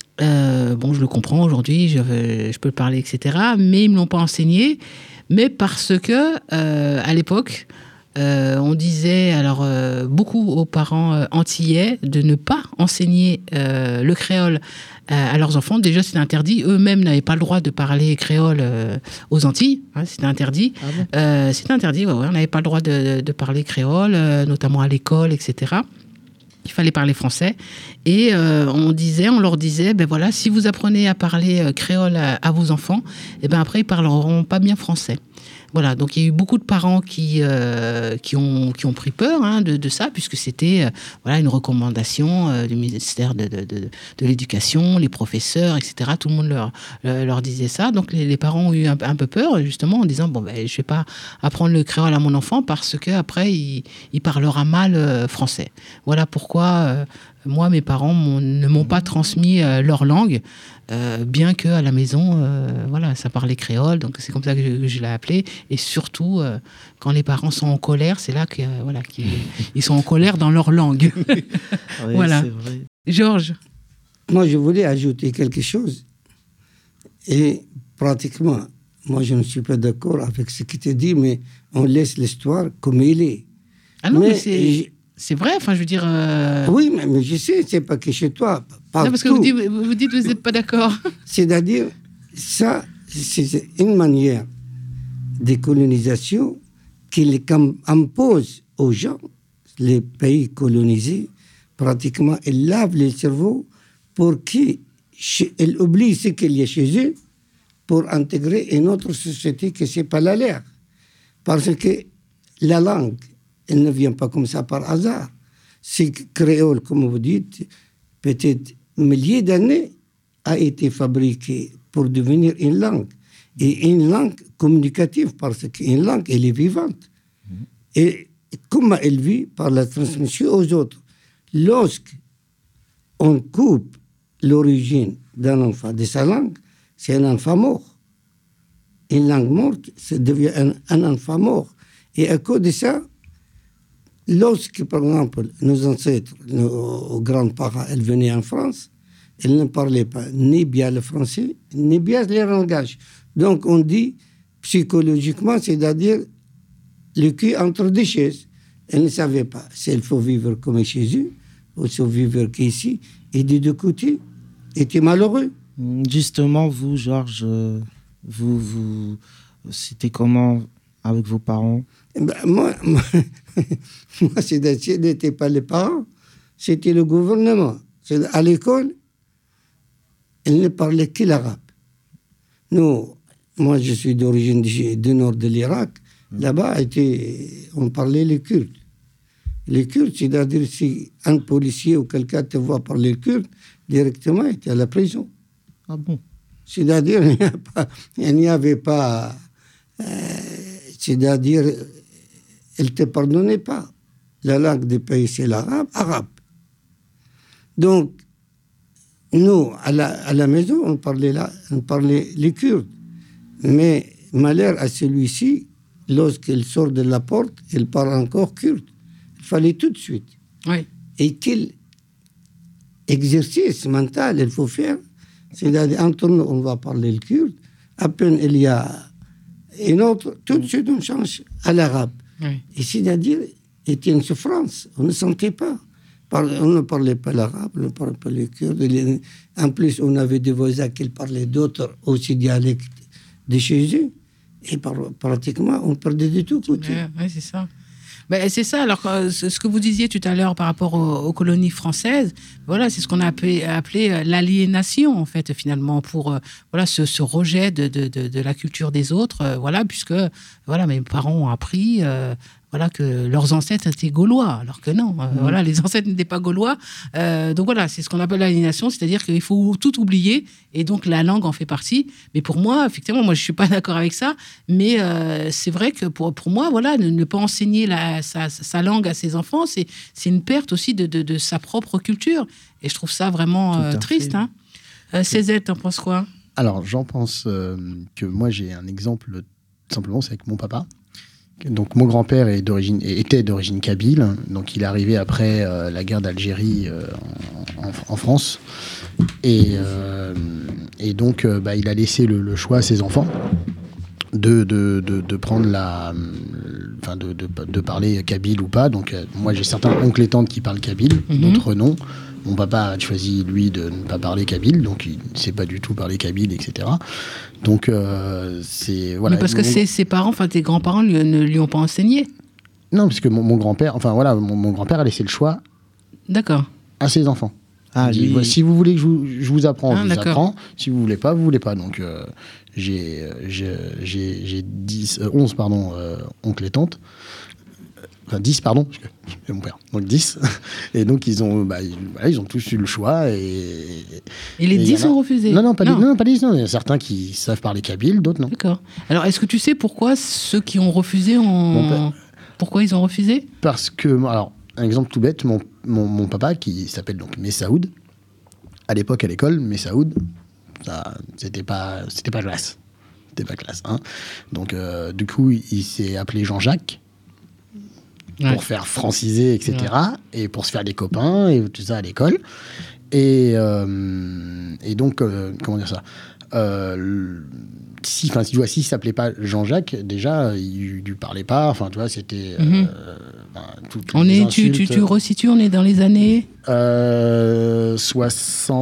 Euh, bon, je le comprends aujourd'hui, je, je peux le parler, et cetera. Mais ils ne me l'ont pas enseigné. Mais parce que, euh, à l'époque, euh, on disait alors euh, beaucoup aux parents euh, antillais de ne pas enseigner euh, le créole euh, à leurs enfants. Déjà, c'était interdit. Eux-mêmes n'avaient pas le droit de parler créole euh, aux Antilles. Hein, c'était interdit. Ah bon euh, c'était interdit, ouais, ouais, on n'avait pas le droit de, de parler créole, euh, notamment à l'école, et cetera. Il fallait parler français. Et euh, on disait, on leur disait, ben voilà, si vous apprenez à parler euh, créole à, à vos enfants, et ben après, ils parleront pas bien français. Voilà, donc il y a eu beaucoup de parents qui, euh, qui, ont, qui ont pris peur hein, de, de ça, puisque c'était euh, voilà, une recommandation euh, du ministère de, de, de, de l'Éducation, les professeurs, et cetera. Tout le monde leur, leur disait ça. Donc les, les parents ont eu un, un peu peur, justement, en disant, bon, ben, je ne vais pas apprendre le créole à mon enfant parce qu'après, il, il parlera mal euh, français. Voilà pourquoi, euh, moi, mes parents m'ont, ne m'ont pas transmis euh, leur langue. Euh, bien que à la maison, euh, voilà, ça parlait créole, donc c'est comme ça que je, que je l'ai appelé. Et surtout, euh, quand les parents sont en colère, c'est là que euh, voilà, qu'ils ils sont en colère dans leur langue. Oui, voilà. c'est vrai. Georges. Moi, je voulais ajouter quelque chose. Et pratiquement, moi, je ne suis pas d'accord avec ce qui te dit, mais on laisse l'histoire comme elle est. Ah non, mais, mais c'est, je... c'est vrai, enfin, je veux dire... Euh... Oui, mais, mais je sais, c'est pas que chez toi. Partout. Non, parce que vous dites, vous dites vous n'êtes pas d'accord. C'est-à-dire, ça, c'est une manière de colonisation qu'il impose aux gens, les pays colonisés, pratiquement, ils lavent le cerveau pour qu'ils oublient ce qu'il y a chez eux pour intégrer une autre société que ce n'est pas la leur. Parce que la langue, elle ne vient pas comme ça par hasard. C'est créole, comme vous dites, peut-être milliers d'années a été fabriqué pour devenir une langue. Et une langue communicative, parce qu'une langue, elle est vivante. Mmh. Et comment elle vit par la transmission aux autres. Lorsqu'on coupe l'origine d'un enfant de sa langue, c'est un enfant mort. Une langue morte, ça devient un, un enfant mort. Et à cause de ça, lorsque, par exemple, nos ancêtres, nos grands-parents, elles venaient en France, elles ne parlaient pas ni bien le français, ni bien les langages. Donc, on dit, psychologiquement, c'est-à-dire le cul entre deux chaises. Elles ne savaient pas s'il faut vivre comme chez eux, ou s'il faut vivre qu'ici, et des deux côtés, étaient malheureux. Justement, vous, Georges, vous, vous, c'était comment avec vos parents? Ben, moi, moi, moi ce n'était pas les parents, c'était le gouvernement. C'est, à l'école, ils ne parlaient que l'arabe. Nous, moi, je suis d'origine du, du nord de l'Irak. Mmh. Là-bas, était, on parlait les Kurdes. Les Kurdes, c'est-à-dire si un policier ou quelqu'un te voit parler kurde, directement, il était à la prison. Ah bon? C'est-à-dire, il n'y, a pas, il n'y avait pas... Euh, c'est-à-dire, il ne te pardonnait pas. La langue du pays, c'est l'arabe, arabe. Donc, nous, à la, à la maison, on parlait, là, on parlait les Kurdes. Mais malheur à celui-ci, lorsqu'il sort de la porte, il parle encore kurde. Il fallait tout de suite. Oui. Et quel exercice mental il faut faire. C'est-à-dire, entre nous, on va parler le kurde. À peine il y a une autre, tout de suite, on change à l'arabe. Oui. Et c'est-à-dire, c'était une souffrance. On ne sentait pas. On ne parlait pas l'arabe, on ne parlait pas le kurde. En plus, on avait des voisins qui parlaient d'autres aussi dialectes de chez eux. Et par, pratiquement, on perdait du tout côté. Oui, ouais, c'est ça. Ben, c'est ça. Alors, ce que vous disiez tout à l'heure par rapport aux, aux colonies françaises, voilà, c'est ce qu'on a appelé, appelé l'aliénation, en fait, finalement, pour euh, voilà, ce, ce rejet de, de, de, de la culture des autres, euh, voilà, puisque voilà, mes parents ont appris euh, voilà, que leurs ancêtres étaient gaulois, alors que non, euh, mmh. voilà, les ancêtres n'étaient pas gaulois. Euh, donc voilà, c'est ce qu'on appelle l'aliénation, c'est-à-dire qu'il faut tout oublier, et donc la langue en fait partie. Mais pour moi, effectivement, moi je suis pas d'accord avec ça, mais euh, c'est vrai que pour, pour moi, voilà, ne, ne pas enseigner la, sa, sa langue à ses enfants, c'est, c'est une perte aussi de, de, de sa propre culture. Et je trouve ça vraiment euh, triste. Hein. Euh, Cézette, t'en penses quoi? Alors, j'en pense euh, que moi j'ai un exemple, simplement, c'est avec mon papa. Donc mon grand-père est d'origine, était d'origine kabyle, donc il est arrivé après euh, la guerre d'Algérie euh, en, en, en France, et, euh, et donc euh, bah, il a laissé le, le choix à ses enfants de, de, de, de prendre la, enfin de, de, de parler kabyle ou pas. Donc euh, moi j'ai certains oncles et tantes qui parlent kabyle, mm-hmm. d'autres non. Mon papa a choisi, lui, de ne pas parler kabyle, donc il ne sait pas du tout parler kabyle, et cetera. Donc, euh, c'est... Voilà. Mais parce que mon... ses, ses parents, enfin tes grands-parents, lui, ne lui ont pas enseigné? Non, parce que mon, mon grand-père, enfin voilà, mon, mon grand-père a laissé le choix D'accord. à ses enfants. Ah, il dit, lui... si vous voulez que je vous, je vous apprends, ah, je vous d'accord. apprends. Si vous voulez pas, vous voulez pas. Donc, euh, j'ai, j'ai, j'ai, j'ai dix, euh, onze, pardon, euh, oncles et tantes. Enfin, dix, pardon, parce que c'est mon père. Donc dix. Et donc, ils ont, bah, ils, voilà, ils ont tous eu le choix. Et, et les dix ont refusé? Non, non, pas non. Les, non, pas les dix. Non. Il y a certains qui savent parler kabyle, d'autres non. D'accord. Alors, est-ce que tu sais pourquoi ceux qui ont refusé ont... Père... Pourquoi ils ont refusé? Parce que, alors, un exemple tout bête, mon, mon, mon papa, qui s'appelle donc Messaoud, à l'époque, à l'école, Messaoud, ça, c'était pas, c'était pas classe. C'était pas classe, hein. Donc, euh, du coup, il s'est appelé Jean-Jacques. Ouais. Pour faire franciser, et cetera. Ouais. Et pour se faire des copains, et tout ça à l'école. Et, euh, et donc, euh, comment dire ça euh, si, enfin, si, tu vois, s'il ne s'appelait pas Jean-Jacques, déjà, il ne lui parlait pas. Enfin, tu vois, c'était... Mm-hmm. Euh, ben, tout, on est, tu, tu, tu resitues, on est dans les années euh, soixante...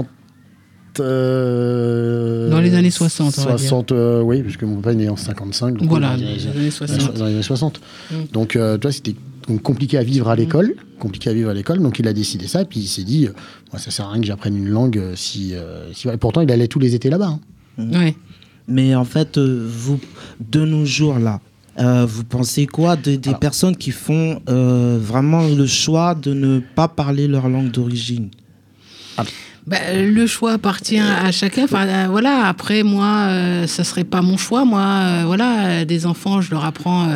Euh, dans les années soixante, soixante, euh, oui, puisque mon papa est né en cinquantacinq. Donc voilà, dans les, les années soixante. Dans les années soixante. Mm. Donc, euh, toi, c'était compliqué à vivre à l'école, mm. compliqué à vivre à l'école, donc il a décidé ça, et puis il s'est dit, euh, moi, ça sert à rien que j'apprenne une langue si, euh, si... Et pourtant, il allait tous les étés là-bas. Hein. Mm. Ouais. Mais en fait, euh, vous, de nos jours, là, euh, vous pensez quoi de, des Alors, personnes qui font euh, vraiment le choix de ne pas parler leur langue d'origine? ah. Ben, le choix appartient à chacun. Enfin, euh, voilà. Après, moi, euh, ça serait pas mon choix. Moi, euh, voilà, des enfants, je leur apprends euh,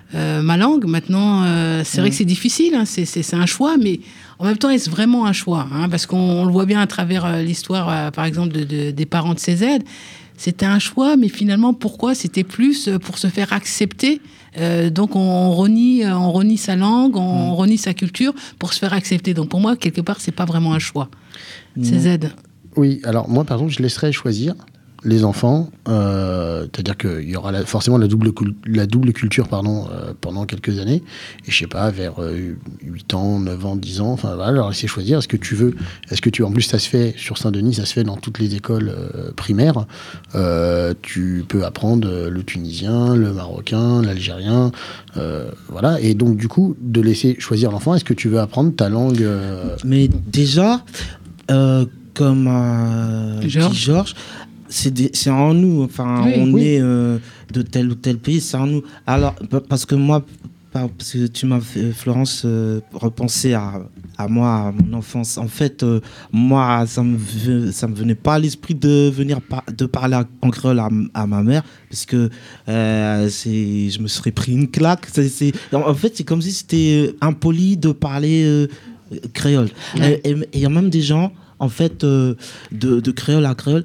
euh, ma langue. Maintenant, euh, c'est mmh. vrai que c'est difficile, hein, c'est, c'est, c'est un choix, mais en même temps, est-ce vraiment un choix, hein, parce qu'on on le voit bien à travers euh, l'histoire, euh, par exemple, de, de, des parents de C Z. C'était un choix, mais finalement, pourquoi ? C'était plus pour se faire accepter. Euh, donc, on, on, renie, on renie sa langue, on, on renie sa culture pour se faire accepter. Donc, pour moi, quelque part, c'est pas vraiment un choix. Mmh. C Z. Oui, alors moi, par exemple, je laisserais choisir les enfants, euh, c'est-à-dire qu'il y aura la, forcément la double, la double culture pardon, euh, pendant quelques années, et je sais pas, vers euh, huit ans, neuf ans, dix ans, enfin voilà, leur laisser choisir, est-ce que tu veux, est-ce que tu en plus ça se fait sur Saint-Denis, ça se fait dans toutes les écoles euh, primaires, euh, tu peux apprendre le tunisien, le marocain, l'algérien, euh, voilà, et donc du coup, de laisser choisir l'enfant, est-ce que tu veux apprendre ta langue euh... Mais déjà, euh, comme euh, Georges, dit Georges, c'est, des, c'est en nous, enfin, oui, on oui. est euh, de tel ou tel pays, c'est en nous. Alors, parce que moi, parce que tu m'as fait, Florence, euh, repenser à, à moi, à mon enfance. En fait, euh, moi, ça me, ça me venait pas à l'esprit de venir par, de parler en créole à, à ma mère, parce que euh, c'est, je me serais pris une claque. C'est, c'est, en fait, c'est comme si c'était impoli de parler euh, créole. Ouais. Et il y a même des gens, en fait, euh, de, de créole à créole,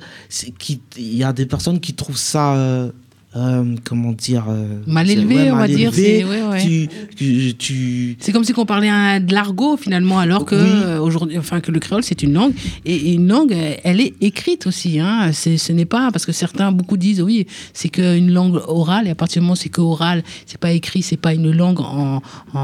il y a des personnes qui trouvent ça, euh, euh, comment dire, euh, mal élevé, ouais, on mal va élevé. dire. C'est, ouais, ouais. Tu, tu, tu... c'est comme si on parlait un, de l'argot finalement, alors que, oui. euh, aujourd'hui, enfin, que le créole c'est une langue, et, et une langue, elle est écrite aussi. Hein. C'est, ce n'est pas, parce que certains, beaucoup disent, oui, c'est qu'une langue orale, et à partir du moment où c'est que oral, c'est pas écrit, c'est pas une langue en,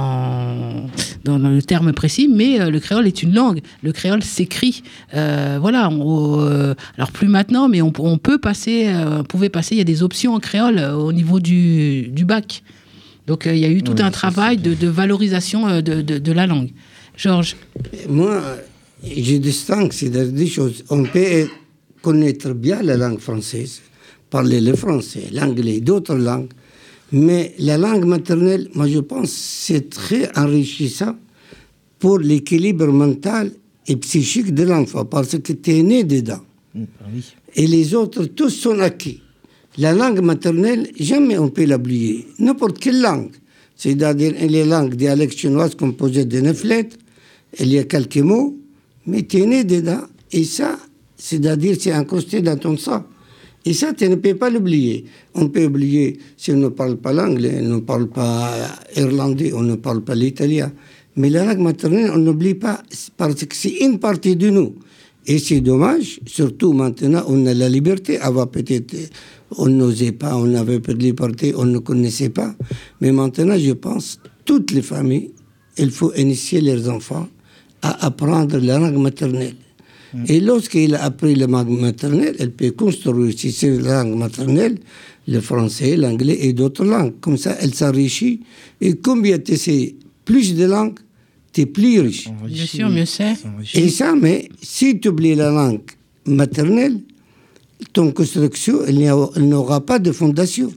en, dans, dans le terme précis, mais euh, le créole est une langue. Le créole s'écrit. Euh, voilà. On, euh, alors plus maintenant, mais on, on peut passer, euh, on pouvait passer, il y a des options en créole au niveau du, du bac. Donc, il euh, y a eu tout oui, un travail de, de valorisation euh, de, de, de la langue. Georges ? Moi, je distingue, c'est des choses. On peut connaître bien la langue française, parler le français, l'anglais, d'autres langues, mais la langue maternelle, moi, je pense, c'est très enrichissant pour l'équilibre mental et psychique de l'enfant, parce que tu es né dedans. Mmh, oui. Et les autres, tous sont acquis. La langue maternelle, jamais on peut l'oublier. N'importe quelle langue. C'est-à-dire, les langues dialectes chinoises composées de neuf lettres, il y a quelques mots, mais tu es né dedans. Et ça, c'est-à-dire, c'est incrusté dans ton sang. Et ça, tu ne peux pas l'oublier. On peut oublier si on ne parle pas l'anglais, on ne parle pas irlandais, on ne parle pas l'italien. Mais la langue maternelle, on n'oublie pas, parce que c'est une partie de nous. Et c'est dommage, surtout maintenant, on a la liberté. Avant, peut-être, on n'osait pas, on n'avait pas de liberté, on ne connaissait pas. Mais maintenant, je pense, toutes les familles, il faut initier leurs enfants à apprendre la langue maternelle. Mmh. Et lorsqu'il a appris la langue maternelle, elle peut construire, si c'est la langue maternelle, le français, l'anglais et d'autres langues. Comme ça, elle s'enrichit. Et combien tu sais plus de langues, tu es plus riche. Bien sûr, mieux c'est. Et ça, mais si tu oublies la langue maternelle, ton construction, il, n'y a, il n'aura pas de fondation.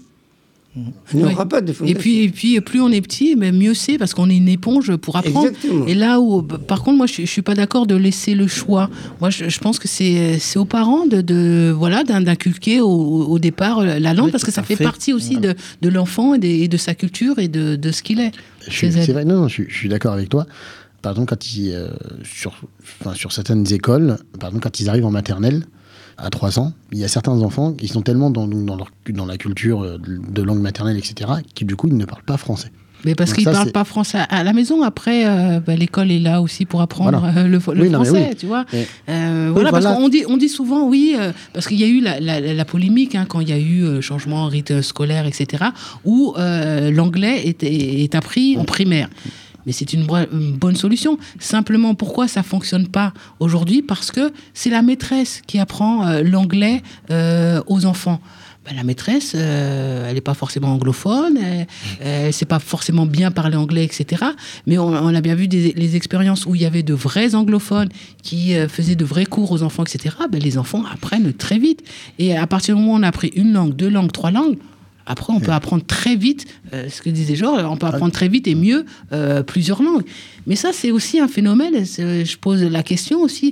Il n'y aura oui. pas de fondation. Et puis, et puis, plus on est petit, mais mieux c'est, parce qu'on est une éponge pour apprendre. Exactement. Et là où, par contre, moi, je ne suis pas d'accord de laisser le choix. Moi, je, je pense que c'est, c'est aux parents de, de, voilà, d'inculquer au, au départ la langue, oui, parce que ça fait, fait partie aussi voilà. de, de l'enfant et de, et de sa culture et de, de ce qu'il est. Je suis, c'est vrai, non, non, je, je suis d'accord avec toi. Par exemple, quand ils, euh, sur, enfin, sur certaines écoles, par exemple, quand ils arrivent en maternelle, à trois ans, il y a certains enfants qui sont tellement dans, dans, leur, dans la culture de langue maternelle, et cetera, qui du coup, ils ne parlent pas français. Mais parce Donc qu'ils ne parlent c'est... pas français à la maison. Après, euh, bah, l'école est là aussi pour apprendre voilà. euh, le, le oui, français, non, oui. tu vois. Et... Euh, oui, voilà, voilà, parce qu'on dit, on dit souvent, oui, euh, parce qu'il y a eu la, la, la polémique hein, quand il y a eu euh, changement en rythme scolaire, et cetera, où euh, l'anglais est, est, est appris en primaire. Mais c'est une, bro- une bonne solution. Simplement, pourquoi ça ne fonctionne pas aujourd'hui ? Parce que c'est la maîtresse qui apprend euh, l'anglais euh, aux enfants. Ben, la maîtresse, euh, elle n'est pas forcément anglophone, elle ne sait pas forcément bien parler anglais, et cetera. Mais on, on a bien vu des, les expériences où il y avait de vrais anglophones qui euh, faisaient de vrais cours aux enfants, et cetera. Ben, les enfants apprennent très vite. Et à partir du moment où on a appris une langue, deux langues, trois langues, après, on peut apprendre très vite, euh, ce que disait Georges, on peut apprendre très vite et mieux euh, plusieurs langues. Mais ça, c'est aussi un phénomène, c'est, je pose la question aussi,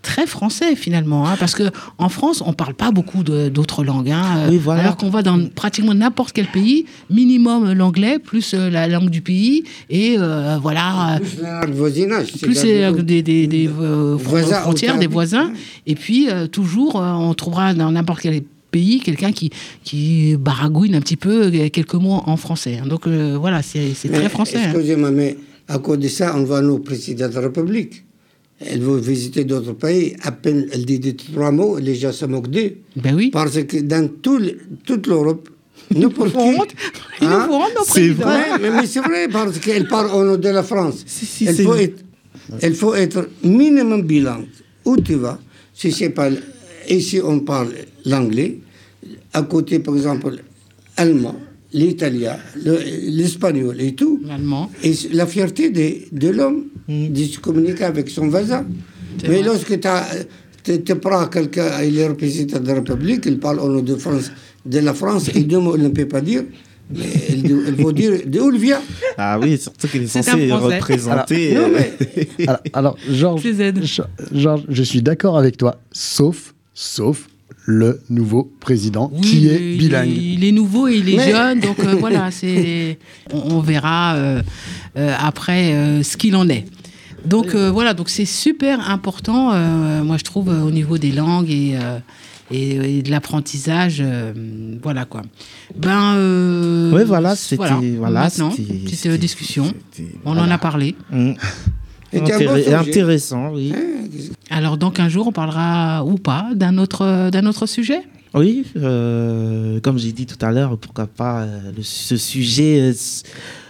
très français finalement, hein, parce que en France, on parle pas beaucoup de, d'autres langues, hein, Oui, voilà. alors qu'on va dans pratiquement n'importe quel pays, minimum l'anglais plus euh, la langue du pays et euh, voilà. Plus la langue voisinage. c'est Plus la- c'est, euh, des, des, des euh, Voisins, frontières, des autour. voisins, et puis euh, toujours euh, on trouvera dans n'importe quel pays quelqu'un qui, qui baragouine un petit peu quelques mots en français. Donc euh, voilà, c'est, c'est Mais, très français. hein. Excusez-moi, mais à cause de ça, on va nous président de la République. Elle veut visiter d'autres pays. À peine elle dit des trois mots, les gens se moquent d'eux. Ben oui. Parce que dans tout le- toute l'Europe, n'importe qui. honte. Ils nous Hein? font honte, nos C'est présidents. vrai, mais, mais c'est vrai, parce qu'elle parle au nom de la France. si, elle, c'est faut vrai. être, elle faut être minimum bilingue. Où tu vas, si c'est pas. Ici, on parle l'anglais. À côté, par exemple, l'allemand, l'italien, le- l'espagnol et tout. L'allemand. Et c'est la fierté de, de l'homme de se communiquer avec son voisin. C'est Mais vrai. lorsque tu te prends quelqu'un, il est représentant de la République, il parle au nom de France, de la France, et deux mots, il ne peut pas dire. Mais il, il faut dire d'où il vient. Ah oui, surtout qu'il est C'est censé un Français. représenter. Non, euh, mais Alors, alors Georges, C'est Z. Ge- Georges, je suis d'accord avec toi, sauf, sauf le nouveau président Oui, qui est mais bilingue. Il, il est nouveau et il est Mais- jeune, donc euh, voilà, c'est, on, on verra euh, euh, après euh, ce qu'il en est. Donc euh, voilà, donc c'est super important, euh, moi je trouve, euh, au niveau des langues et, euh, et, et de l'apprentissage, euh, voilà quoi. Ben, euh, Oui, voilà, c'était- voilà, maintenant, c'était- petite c'était- discussion, c'était- on en voilà. a parlé. Mm. C'était un beau Intéré- sujet. intéressant, oui. Alors donc un jour on parlera ou pas d'un autre, d'un autre sujet. Oui, euh, comme j'ai dit tout à l'heure, pourquoi pas euh, le- ce sujet euh, s-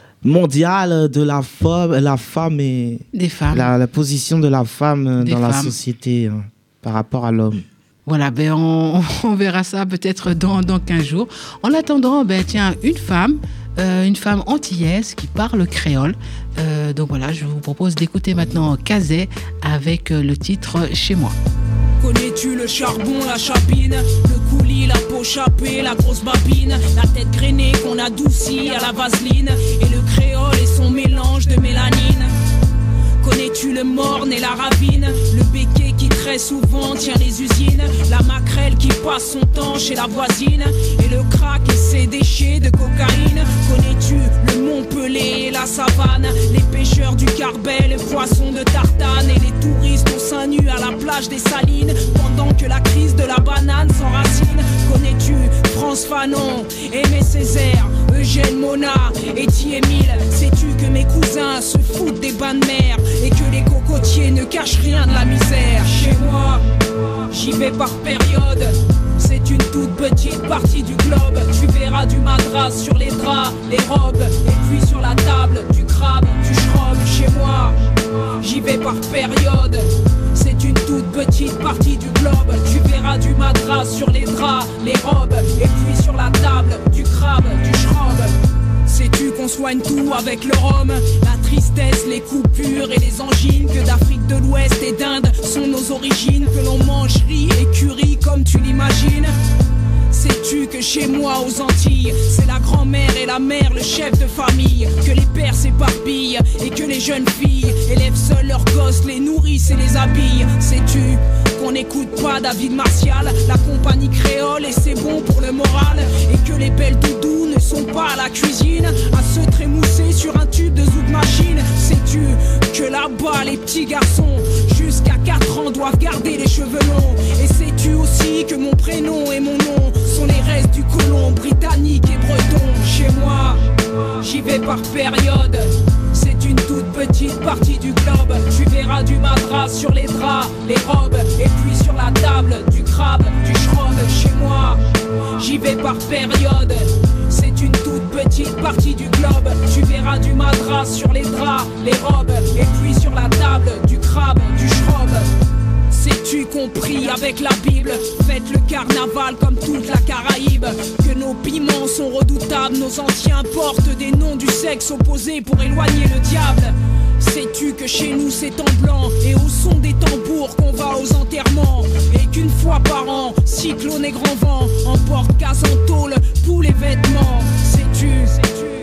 mondial de la femme, la femme et Des femmes. la, la position de la femme euh, Des dans la femmes. société hein, par rapport à l'homme. Voilà, ben on, on verra ça peut-être dans, dans quinze jours. En attendant, ben tiens, une femme, euh, une femme antillaise qui parle créole. Euh, donc voilà, je vous propose d'écouter maintenant Kazé avec euh, le titre Chez moi. Connais-tu le charbon, la chapine, le coulis, la peau chapée, la grosse babine, la tête grainée qu'on adoucit à la vaseline, et le créole et son mélange de mélanine. Connais-tu le morne et la ravine, le béquet qui très souvent tient les usines, la maquerelle qui passe son temps chez la voisine, et le crack et ses déchets de cocaïne. Connais-tu le Mont-Pelé et la savane, les pêcheurs du Carbet, les poissons de Tartane, et les touristes au sein nu à la plage des Salines, pendant que la crise de la banane s'enracine. Connais-tu France Fanon, Aimé Césaire, Eugène Mona et Thierry-Émile? Sais-tu que mes cousins se foutent des bains de mer et que les cocotiers ne cachent rien de la misère? Chez moi, j'y vais par période. C'est une toute petite partie du globe. Tu verras du madras sur les draps, les robes, et puis sur la table, du crabe, du schrob. Chez moi, j'y vais par période. C'est une toute petite partie du globe. Tu verras du madras sur les draps, les robes, et puis sur la table, du crabe, du schrob. Sais-tu qu'on soigne tout avec le rhum? La tristesse, les coupures et les angines, que d'Afrique de l'Ouest et d'Inde sont nos origines, que l'on mange riz et curry comme tu l'imagines. Sais-tu que chez moi aux Antilles, c'est la grand-mère et la mère, le chef de famille, que les pères s'éparpillent et que les jeunes filles élèvent seuls leurs gosses, les nourrissent et les habillent? Sais-tu qu'on n'écoute pas David Martial, la compagnie créole, et c'est bon pour le moral, et que les belles doudous ne sont pas à la cuisine à se trémousser sur un tube de zouk machine? Sais-tu que là-bas les petits garçons jusqu'à quatre ans doivent garder les cheveux longs? Et sais-tu aussi que mon prénom et mon nom sont les restes du colon britannique et breton? Chez moi, j'y vais par période. C'est une toute petite partie du globe. Tu verras du madras sur les draps, les robes, et puis sur la table, du crabe, du schrob. Chez moi, j'y vais par période. C'est une toute petite partie du globe. Tu verras du madras sur les draps, les robes, et puis sur la table, du crabe, du schrob. Sais-tu compris avec la Bible? Faites le carnaval comme toute la Caraïbe. Que nos piments sont redoutables, nos anciens portent des noms du sexe opposé pour éloigner le diable. Sais-tu que chez nous c'est en blanc et au son des tambours qu'on va aux enterrements, et qu'une fois par an, cyclone et grand vent emportent gaz en tôle pour les vêtements? Sais-tu, sais-tu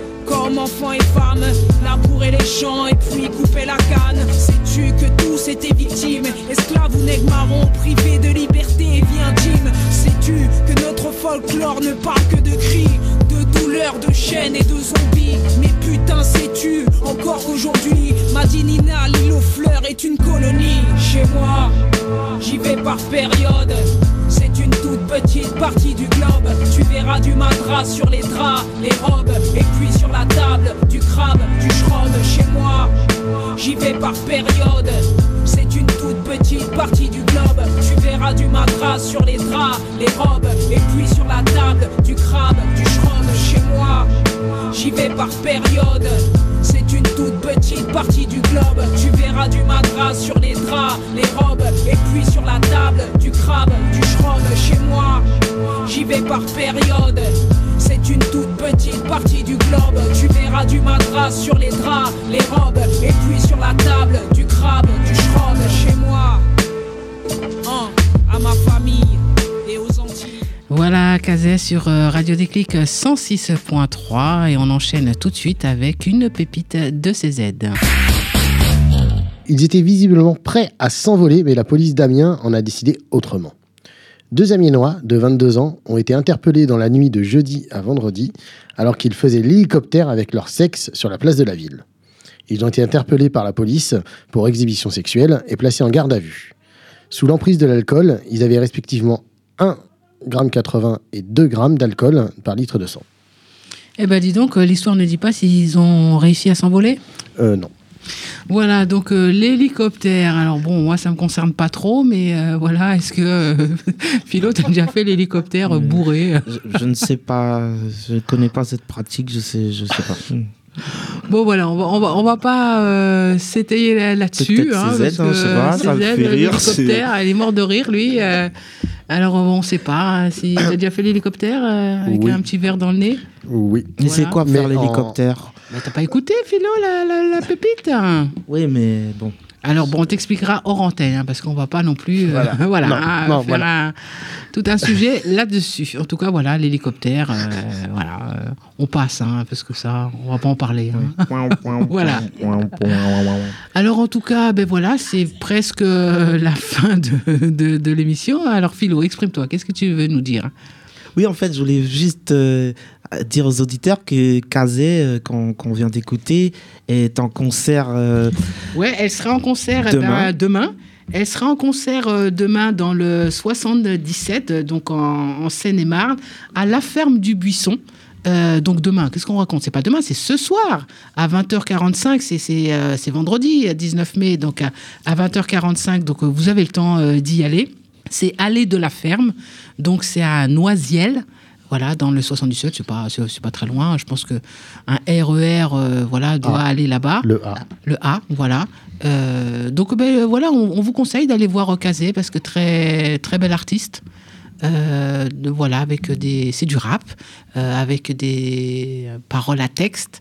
hommes, enfants et femmes, labourer les champs et puis couper la canne. Sais-tu que tous étaient victimes, esclaves ou nègres marrons, privés de liberté et vie intime? Sais-tu que notre folklore ne parle que de cris, de douleurs, de chaînes et de zombies? Mais putain, sais-tu encore qu'aujourd'hui Madinina, l'île aux fleurs est une colonie? Chez moi, j'y vais par période. C'est une toute petite partie du globe. Tu verras du madras sur les draps, les robes, et puis sur la table, du crabe, du schrob. Chez moi, j'y vais par période. C'est une toute petite partie du globe. Tu verras du madras sur les draps, les robes, et puis sur la table, du crabe, du schrob. Chez moi, j'y vais par période. C'est une toute petite partie du globe. Tu verras du madras sur les draps, les robes, et puis sur la table, du crabe, du schrob. Chez moi, j'y vais par période. C'est une toute petite partie du globe. Tu verras du madras sur les draps, les robes, et puis sur la table, du crabe, du schrob. Chez moi, hein, à ma famille et aux Antilles. Voilà, Kazé sur Radio Déclic cent six point trois et on enchaîne tout de suite avec une pépite de C Z. Ils étaient visiblement prêts à s'envoler, mais la police d'Amiens en a décidé autrement. Deux Amiénois de vingt-deux ans ont été interpellés dans la nuit de jeudi à vendredi alors qu'ils faisaient l'hélicoptère avec leur sexe sur la place de la ville. Ils ont été interpellés par la police pour exhibition sexuelle et placés en garde à vue. Sous l'emprise de l'alcool, ils avaient respectivement un virgule quatre-vingts et deux grammes d'alcool par litre de sang. Eh ben dis donc, l'histoire ne dit pas s'ils ont réussi à s'envoler ? Euh, non. Voilà, donc euh, l'hélicoptère. Alors bon, moi ça me concerne pas trop, mais euh, voilà, est-ce que euh, Philo, t'as déjà fait l'hélicoptère euh, bourré ? je, je ne sais pas, je ne connais pas cette pratique, je sais, je sais pas. Bon voilà, on va, on va, on va pas euh, s'étayer là, là-dessus. Peut-être hein, C Z, parce que hein, je sais pas, ça me fait rire. L'hélicoptère, c'est... elle est morte de rire, lui. Euh, alors on ne sait pas si t'as déjà fait l'hélicoptère euh, avec oui. un petit verre dans le nez. Oui. Mais voilà. c'est quoi faire Mais l'hélicoptère en... Mais t'as pas écouté, Philo, la, la, la pépite ? Oui, mais bon. Alors bon, on t'expliquera hors antenne, hein, parce qu'on va pas non plus, euh, Voilà. voilà, Non, hein, non, faire voilà. un- tout un sujet là-dessus. En tout cas, voilà, l'hélicoptère, euh, voilà, euh, on passe, hein, parce que ça, on va pas en parler. hein. Voilà. Alors en tout cas, ben voilà, c'est presque euh, la fin de, de, de l'émission. Alors Philo, exprime-toi. Qu'est-ce que tu veux nous dire ? Oui, en fait, je voulais juste euh, dire aux auditeurs que Kazé, euh, qu'on, qu'on vient d'écouter, est en concert. Euh, Ouais, elle sera en concert eh Demain. ben, demain. Elle sera en concert euh, demain dans le soixante-dix-sept, euh, donc en, en Seine-et-Marne, à la ferme du Buisson. Euh, donc demain, qu'est-ce qu'on raconte ? C'est pas demain, c'est ce soir à vingt heures quarante-cinq. C'est, c'est, euh, c'est vendredi, dix-neuf mai, donc à, à vingt heures quarante-cinq. Donc euh, vous avez le temps euh, d'y aller. C'est Allée de la Ferme, donc c'est à Noisiel. Voilà, dans le soixante-dix-sept, c'est pas, c'est, c'est pas très loin. Je pense qu'un R E R euh, voilà, doit Ah, aller là-bas. Le A. Le A, voilà. Euh, donc ben, euh, voilà, on, on vous conseille d'aller voir Kazé parce que très, très bel artiste. Euh, de, voilà, avec des, c'est du rap, euh, avec des paroles à texte.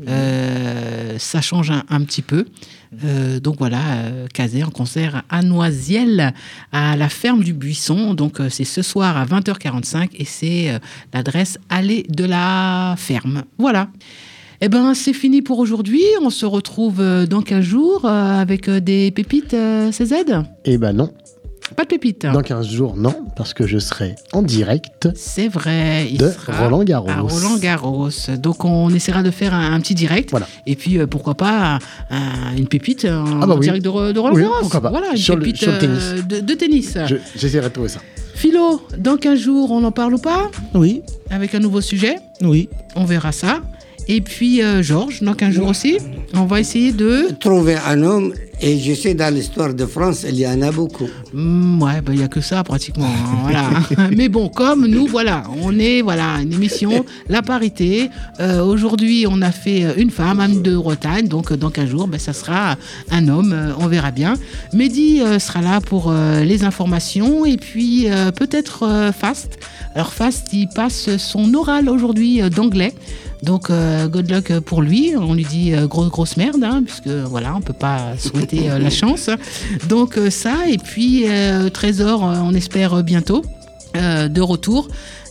Euh, ça change un, un petit peu. Euh, donc voilà, euh, Kazé en concert à Noisiel, à la ferme du Buisson. Donc euh, c'est ce soir à vingt heures quarante-cinq et c'est euh, l'adresse Allée de la Ferme. Voilà. Eh ben, c'est fini pour aujourd'hui. On se retrouve euh, dans quinze jours euh, avec euh, des pépites euh, C Z. Eh ben non. Pas de pépites. Dans quinze jours, non, parce que je serai en direct C'est vrai. Il de sera Roland Garros. à Roland Garros. Donc on essaiera de faire un, un petit direct. Voilà. Et puis euh, pourquoi pas un- une pépite en Ah bah oui. direct de, Ro- de Roland Oui, Garros. pourquoi pas. Voilà, une Sur le- pépite sur le tennis. euh, de, de tennis. Je- J'essaierai de trouver ça. Philo, dans quinze jours, on en parle ou pas ? Oui. Avec un nouveau sujet ? Oui. On verra ça. Et puis euh, Georges, dans quinze jours aussi, on va essayer de... Trouver un homme, et je sais dans l'histoire de France, il y en a beaucoup. Mm, ouais, il bah, n'y a que ça pratiquement. Hein, voilà. Mais bon, comme nous, voilà, on est voilà, une émission, la parité. Euh, aujourd'hui, on a fait une femme, Anne de Bretagne. Donc, dans quinze jours, bah, ça sera un homme. Euh, on verra bien. Mehdi euh, sera là pour euh, les informations. Et puis, euh, peut-être euh, Fast. Alors, Fast, il passe son oral aujourd'hui euh, d'anglais. Donc, euh, good luck pour lui. On lui dit euh, grosse, grosse merde, hein, puisque voilà, on ne peut pas souhaiter euh, la chance. Donc, euh, ça. Et puis, euh, Trésor, euh, on espère bientôt euh, de retour.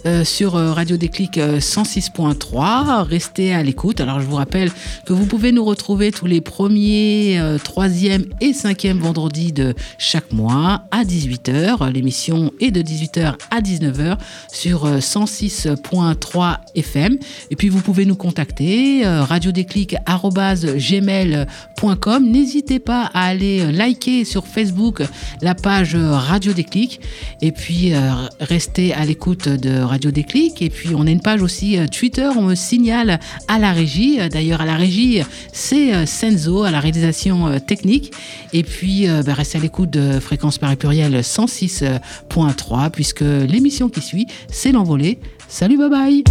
euh, sur euh, Radio Déclic euh, cent six point trois. Restez à l'écoute. Alors je vous rappelle que vous pouvez nous retrouver tous les premiers, euh, troisième et cinquième vendredis de chaque mois à dix-huit heures. L'émission est de dix-huit heures à dix-neuf heures sur euh, cent six point trois F M. Et puis vous pouvez nous contacter euh, radiodéclic arobase gmail point com. N'hésitez pas à aller liker sur Facebook la page Radio Déclic et puis euh, restez à l'écoute de Radio Déclic. Et puis on a une page aussi euh, Twitter, on me signale à la régie. D'ailleurs à la régie c'est euh, Senzo à la réalisation euh, technique. Et puis euh, bah, restez à l'écoute de Fréquence Paris Pluriel cent six point trois puisque l'émission qui suit c'est l'envolée. Salut, bye bye.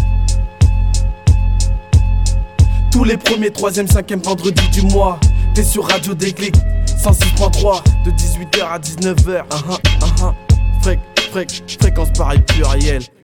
Tous les premiers, troisième, cinquième vendredis du mois, t'es sur Radio Déclic cent six point trois de dix-huit heures à dix-neuf heures. Uh-huh, uh-huh. Fré- fré- fréquence Paris Pluriel.